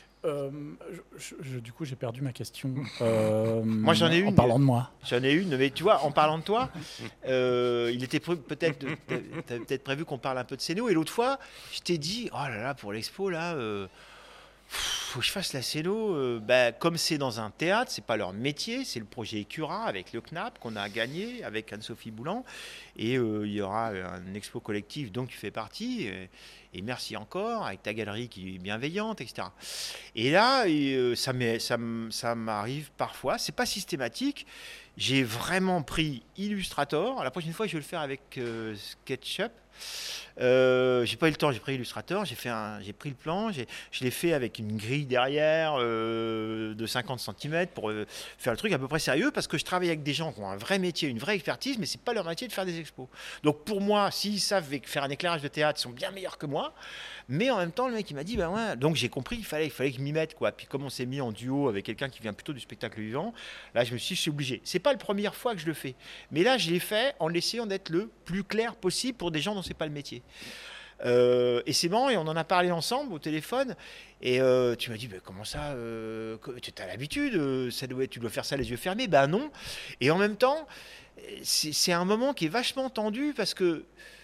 Du coup, j'ai perdu ma question. Moi, j'en ai une. En parlant de moi. J'en ai une, mais tu vois, en parlant de toi, il était peut-être prévu qu'on parle un peu de Céno. Et l'autre fois, je t'ai dit, oh là là, pour l'expo, là, faut que je fasse la Céno. Comme c'est dans un théâtre, c'est pas leur métier, c'est le projet Cura avec le CNAP qu'on a gagné avec Anne-Sophie Boulan. Et il y aura un expo collectif dont tu fais partie. Et merci encore, avec ta galerie qui est bienveillante, etc. Et là, ça m'arrive parfois, c'est pas systématique. J'ai vraiment pris Illustrator. La prochaine fois, je vais le faire avec SketchUp. J'ai pas eu le temps, j'ai pris Illustrator, j'ai pris le plan, je l'ai fait avec une grille derrière de 50 cm pour faire le truc à peu près sérieux, parce que je travaille avec des gens qui ont un vrai métier, une vraie expertise, mais c'est pas leur métier de faire des expos. Donc pour moi, s'ils savent faire un éclairage de théâtre, ils sont bien meilleurs que moi. Mais en même temps, le mec il m'a dit, ouais. Donc j'ai compris qu'il fallait que je m'y mette, quoi. Puis comme on s'est mis en duo avec quelqu'un qui vient plutôt du spectacle vivant, là je suis obligé. C'est pas la première fois que je le fais, mais là je l'ai fait en essayant d'être le plus clair possible pour des gens dont c'est pas le métier. Et c'est marrant, et on en a parlé ensemble au téléphone. Et tu m'as dit, comment ça, tu as l'habitude, tu dois faire ça les yeux fermés. Ben non. Et en même temps, c'est un moment qui est vachement tendu parce que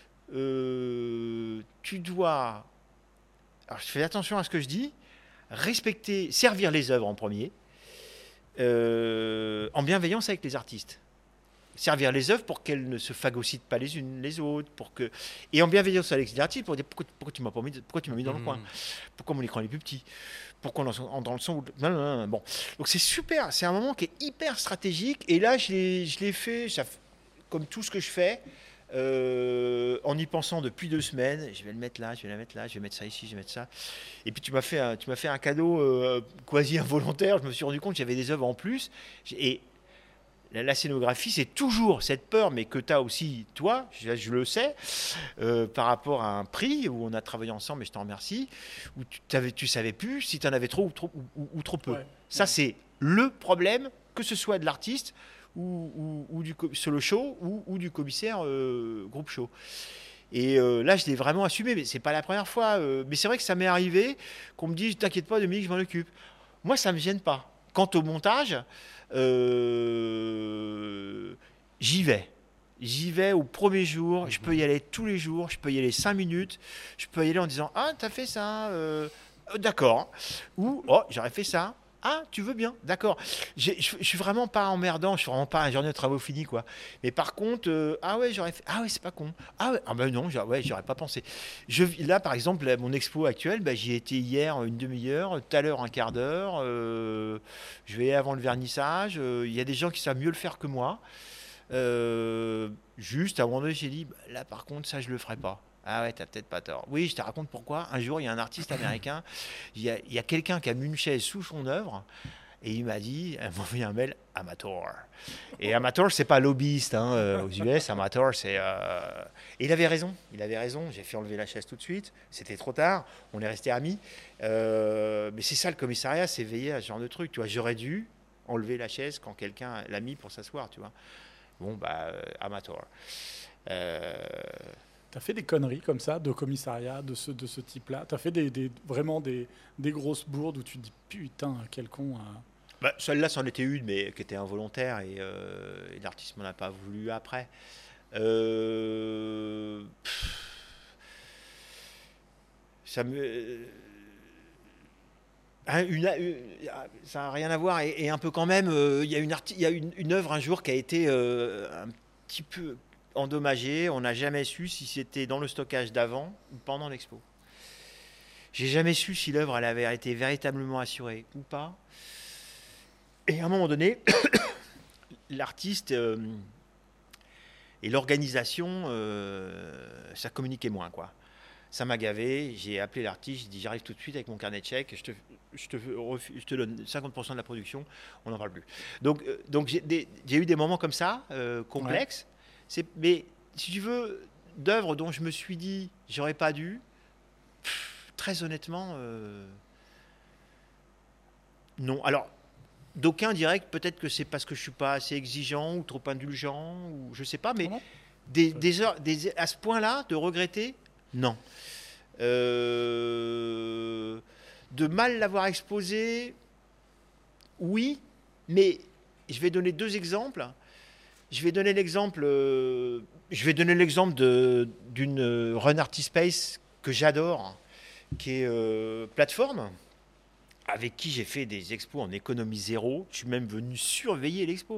tu dois. Alors je fais attention à ce que je dis, servir les œuvres en premier, en bienveillance avec les artistes. Servir les œuvres pour qu'elles ne se phagocytent pas les unes les autres, et en bienveillance avec les artistes pour dire pourquoi tu m'as mis dans le coin, pourquoi mon écran est plus petit, pourquoi on dans le son. Non. Bon, donc c'est super, c'est un moment qui est hyper stratégique, et là je l'ai fait, comme tout ce que je fais. En y pensant depuis 2 semaines, je vais le mettre là, je vais la mettre là, je vais mettre ça ici, je vais mettre ça. Et puis tu m'as fait un cadeau quasi involontaire. Je me suis rendu compte que j'avais des œuvres en plus. Et la scénographie, c'est toujours cette peur, mais que tu as aussi, toi, je le sais, par rapport à un prix où on a travaillé ensemble, et je t'en remercie, où tu savais plus si tu en avais trop ou trop peu. Ouais. Ça, c'est le problème, que ce soit de l'artiste ou du solo show ou du commissaire groupe show. Et là, je l'ai vraiment assumé, mais c'est pas la première fois. Mais c'est vrai que ça m'est arrivé qu'on me dise, t'inquiète pas, Dominique, je m'en occupe. Moi, ça me gêne pas. Quant au montage, j'y vais au premier jour. Je peux y aller tous les jours. Je peux y aller 5 minutes. Je peux y aller en disant, ah, t'as fait ça, d'accord. Ou, oh, j'aurais fait ça. Ah, tu veux bien, d'accord. Je suis vraiment pas emmerdant, je suis vraiment pas un ingénieur de travaux finis, quoi. Mais par contre, ah ouais, j'aurais fait, ah ouais, c'est pas con. Ah ouais, ah ben non, j'aurais pas pensé. Là, par exemple, mon expo actuelle, j'y ai été hier une demi-heure, tout à l'heure un quart d'heure. Je vais avant le vernissage. Il y a des gens qui savent mieux le faire que moi. Juste à un moment donné, j'ai dit, là, par contre, ça, je le ferai pas. Ah ouais, t'as peut-être pas tort. Oui, je te raconte pourquoi. Un jour, il y a un artiste américain, il y a quelqu'un qui a mis une chaise sous son œuvre, et il m'a envoyé un mail, amateur. Et amateur, c'est pas lobbyiste aux US, amateur, c'est... Et il avait raison, j'ai fait enlever la chaise tout de suite, c'était trop tard, on est restés amis. Mais c'est ça le commissariat, c'est veiller à ce genre de truc, tu vois. J'aurais dû enlever la chaise quand quelqu'un l'a mis pour s'asseoir, tu vois. Bon, amateur. T'as fait des conneries comme ça, de commissariat, de ce type-là? T'as fait vraiment des grosses bourdes où tu te dis putain, quel con. Celle-là, c'en était une, mais qui était involontaire et l'artiste m'en a pas voulu après. Ça me. Ça n'a rien à voir et un peu quand même. Il y a une œuvre un jour qui a été un petit peu endommagée. On n'a jamais su si c'était dans le stockage d'avant ou pendant l'expo. J'ai jamais su si l'œuvre elle avait été véritablement assurée ou pas. Et à un moment donné, l'artiste et l'organisation, ça communiquait moins, quoi. Ça m'a gavé, j'ai appelé l'artiste, j'ai dit j'arrive tout de suite avec mon carnet de chèques, je te donne 50% de la production, on n'en parle plus. Donc j'ai eu des moments comme ça, complexes, mais si tu veux, d'œuvres dont je me suis dit j'aurais pas dû, très honnêtement, non. Alors, d'aucuns diraient que peut-être que c'est parce que je suis pas assez exigeant ou trop indulgent, ou je sais pas, mais à ce point-là, de regretter, non. De mal l'avoir exposé, oui, mais je vais donner deux exemples. Je vais donner l'exemple d'une Run Artist Space que j'adore, qui est plateforme, avec qui j'ai fait des expos en économie zéro. Je suis même venu surveiller l'expo.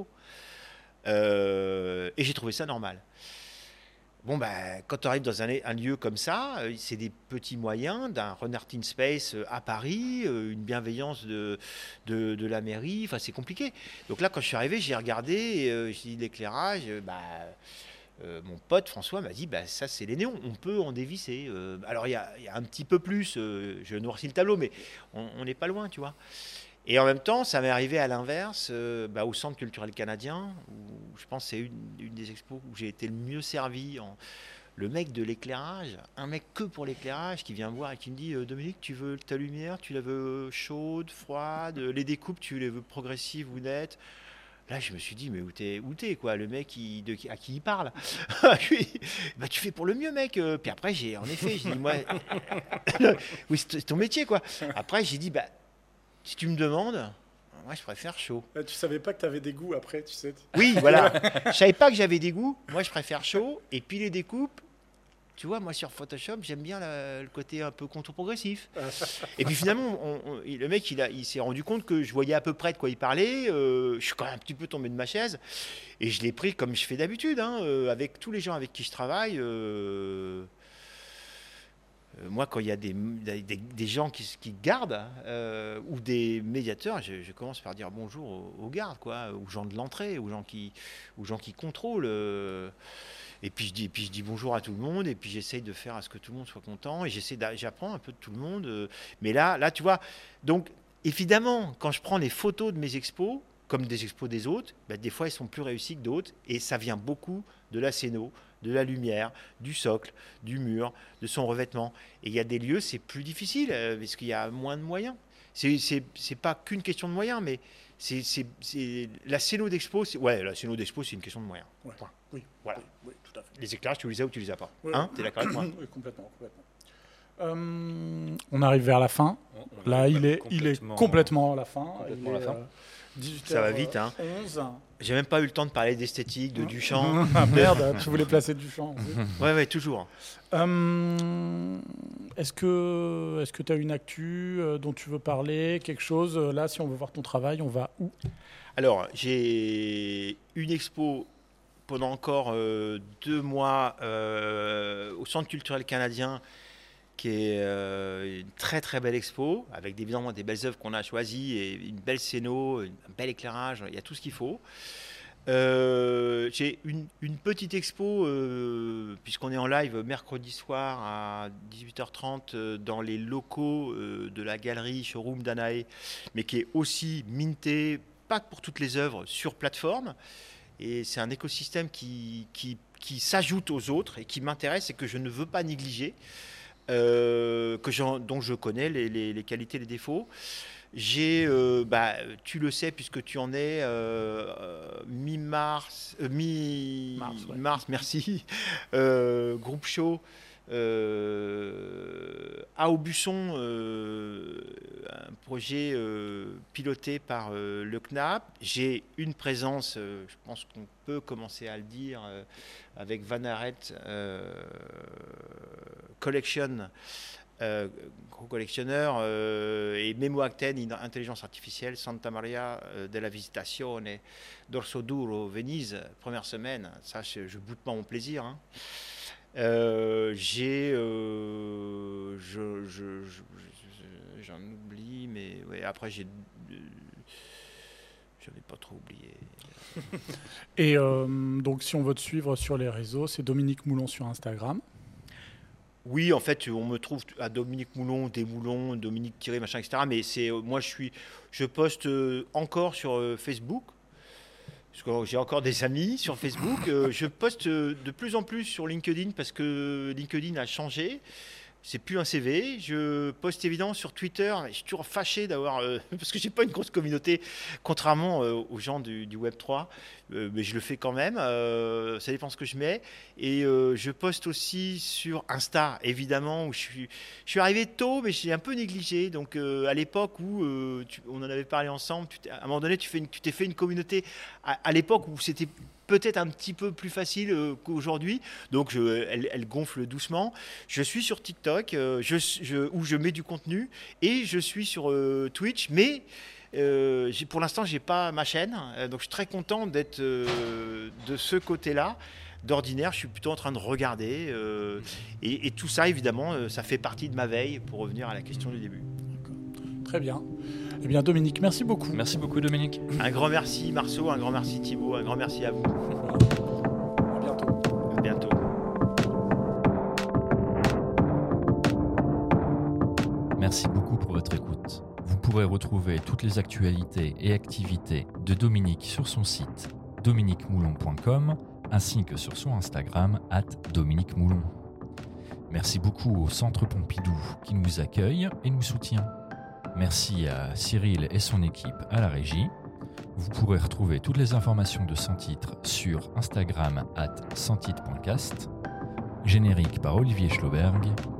Et j'ai trouvé ça normal. Bon, quand tu arrives dans un lieu comme ça, c'est des petits moyens d'un Run Artist Space à Paris, une bienveillance de la mairie, enfin c'est compliqué. Donc là, quand je suis arrivé, j'ai regardé, j'ai dit l'éclairage, mon pote François m'a dit ça c'est les néons, on peut en dévisser. Alors il y a un petit peu plus, je noircis le tableau, mais on n'est pas loin, tu vois. Et en même temps, ça m'est arrivé à l'inverse, au Centre culturel canadien, où je pense que c'est une des expos où j'ai été le mieux servi. Le mec de l'éclairage, un mec que pour l'éclairage, qui vient me voir et qui me dit Dominique, tu veux ta lumière, tu la veux chaude, froide, les découpes, tu les veux progressives ou nettes. Là, je me suis dit, mais où t'es quoi, le mec à qui il parle. Tu fais pour le mieux, mec. Puis après, j'ai dit, moi, oui, c'est ton métier, quoi. Après, j'ai dit, si tu me demandes, moi, je préfère chaud. Tu savais pas que tu avais des goûts après, tu sais. Oui, voilà. Je savais pas que j'avais des goûts. Moi, je préfère chaud. Et puis les découpes, tu vois, moi, sur Photoshop, j'aime bien le côté un peu contour progressif. Et puis finalement, le mec, il s'est rendu compte que je voyais à peu près de quoi il parlait. Je suis quand même un petit peu tombé de ma chaise. Et je l'ai pris comme je fais d'habitude, avec tous les gens avec qui je travaille. Moi, quand il y a des gens qui gardent ou des médiateurs, je commence par dire bonjour aux gardes, quoi, aux gens de l'entrée, aux gens qui contrôlent. Et puis je dis bonjour à tout le monde, et puis j'essaye de faire à ce que tout le monde soit content, et j'apprends un peu de tout le monde. Mais là, tu vois, donc évidemment, quand je prends les photos de mes expos, comme des expos des autres, des fois, elles sont plus réussies que d'autres, et ça vient beaucoup de la scéno, de la lumière, du socle, du mur, de son revêtement. Et il y a des lieux, c'est plus difficile, parce qu'il y a moins de moyens. C'est pas qu'une question de moyens, mais c'est la scéno d'expo, la scéno d'expo, c'est une question de moyens. Ouais. Oui, voilà. Oui, tout à fait. Les éclairages, tu les as ou tu les as pas. Oui. T'es d'accord avec moi? Oui, complètement. On arrive vers la fin. Là, il est complètement à la fin. Complètement à la fin. 18h11. Ça va vite, hein. J'ai même pas eu le temps de parler d'esthétique, de Duchamp. Ah merde, tu voulais placer Duchamp. Ouais, toujours. Est-ce que tu as une actu dont tu veux parler? Quelque chose, là, si on veut voir ton travail, on va où? Alors, j'ai une expo pendant encore 2 mois au Centre culturel canadien, qui est une très très belle expo, avec évidemment des belles œuvres qu'on a choisies, et une belle scéno, un bel éclairage, il y a tout ce qu'il faut. J'ai une petite expo, puisqu'on est en live mercredi soir à 18h30 dans les locaux de la galerie Showroom Danae, mais qui est aussi mintée, pas pour toutes les œuvres, sur plateforme. Et c'est un écosystème qui s'ajoute aux autres et qui m'intéresse et que je ne veux pas négliger. Dont je connais les qualités et les défauts. Tu le sais puisque tu en es mi-mars, mi-mars, merci. Groupe show à Aubusson, un projet piloté par le CNAP. J'ai une présence, je pense qu'on peut commencer à le dire, avec Van Aert Collection, gros collectionneur, et Memo Acten, intelligence artificielle, Santa Maria della Visitazione, Dorso Duro, Venise, première semaine. Ça, je boude pas mon plaisir. Hein. J'en oublie, mais ouais, après j'en ai pas trop oublié. Et donc si on veut te suivre sur les réseaux, c'est Dominique Moulon sur Instagram. Oui, en fait, on me trouve à Dominique Moulon, Desmoulons, Dominique Tiré, machin, etc. Mais moi, je poste encore sur Facebook. Parce que j'ai encore des amis sur Facebook. Je poste de plus en plus sur LinkedIn parce que LinkedIn a changé. C'est plus un CV. Je poste évidemment sur Twitter. Je suis toujours fâché d'avoir... parce que j'ai pas une grosse communauté, contrairement aux gens du Web3. Mais je le fais quand même. Ça dépend ce que je mets. Et je poste aussi sur Insta, évidemment, où je suis arrivé tôt, mais j'ai un peu négligé. Donc à l'époque où on en avait parlé ensemble, à un moment donné, tu t'es fait une communauté à l'époque où c'était peut-être un petit peu plus facile qu'aujourd'hui. Donc elle gonfle doucement. Je suis sur TikTok où je mets du contenu, et je suis sur Twitch, mais pour l'instant j'ai pas ma chaîne, donc je suis très content d'être de ce côté-là. D'ordinaire, je suis plutôt en train de regarder, et tout ça, évidemment, ça fait partie de ma veille, pour revenir à la question du début. Très bien. Eh bien, Dominique, merci beaucoup. Merci beaucoup, Dominique. Un grand merci, Marceau, un grand merci, Thibaut, un grand merci à vous. À bientôt. À bientôt. Merci beaucoup pour votre écoute. Vous pourrez retrouver toutes les actualités et activités de Dominique sur son site dominiquemoulon.com ainsi que sur son Instagram @dominiquemoulon. Merci beaucoup au Centre Pompidou qui nous accueille et nous soutient. Merci à Cyril et son équipe à la régie. Vous pourrez retrouver toutes les informations de Sans Titre sur Instagram @sanstitre.cast. Générique par Olivier Schloberg.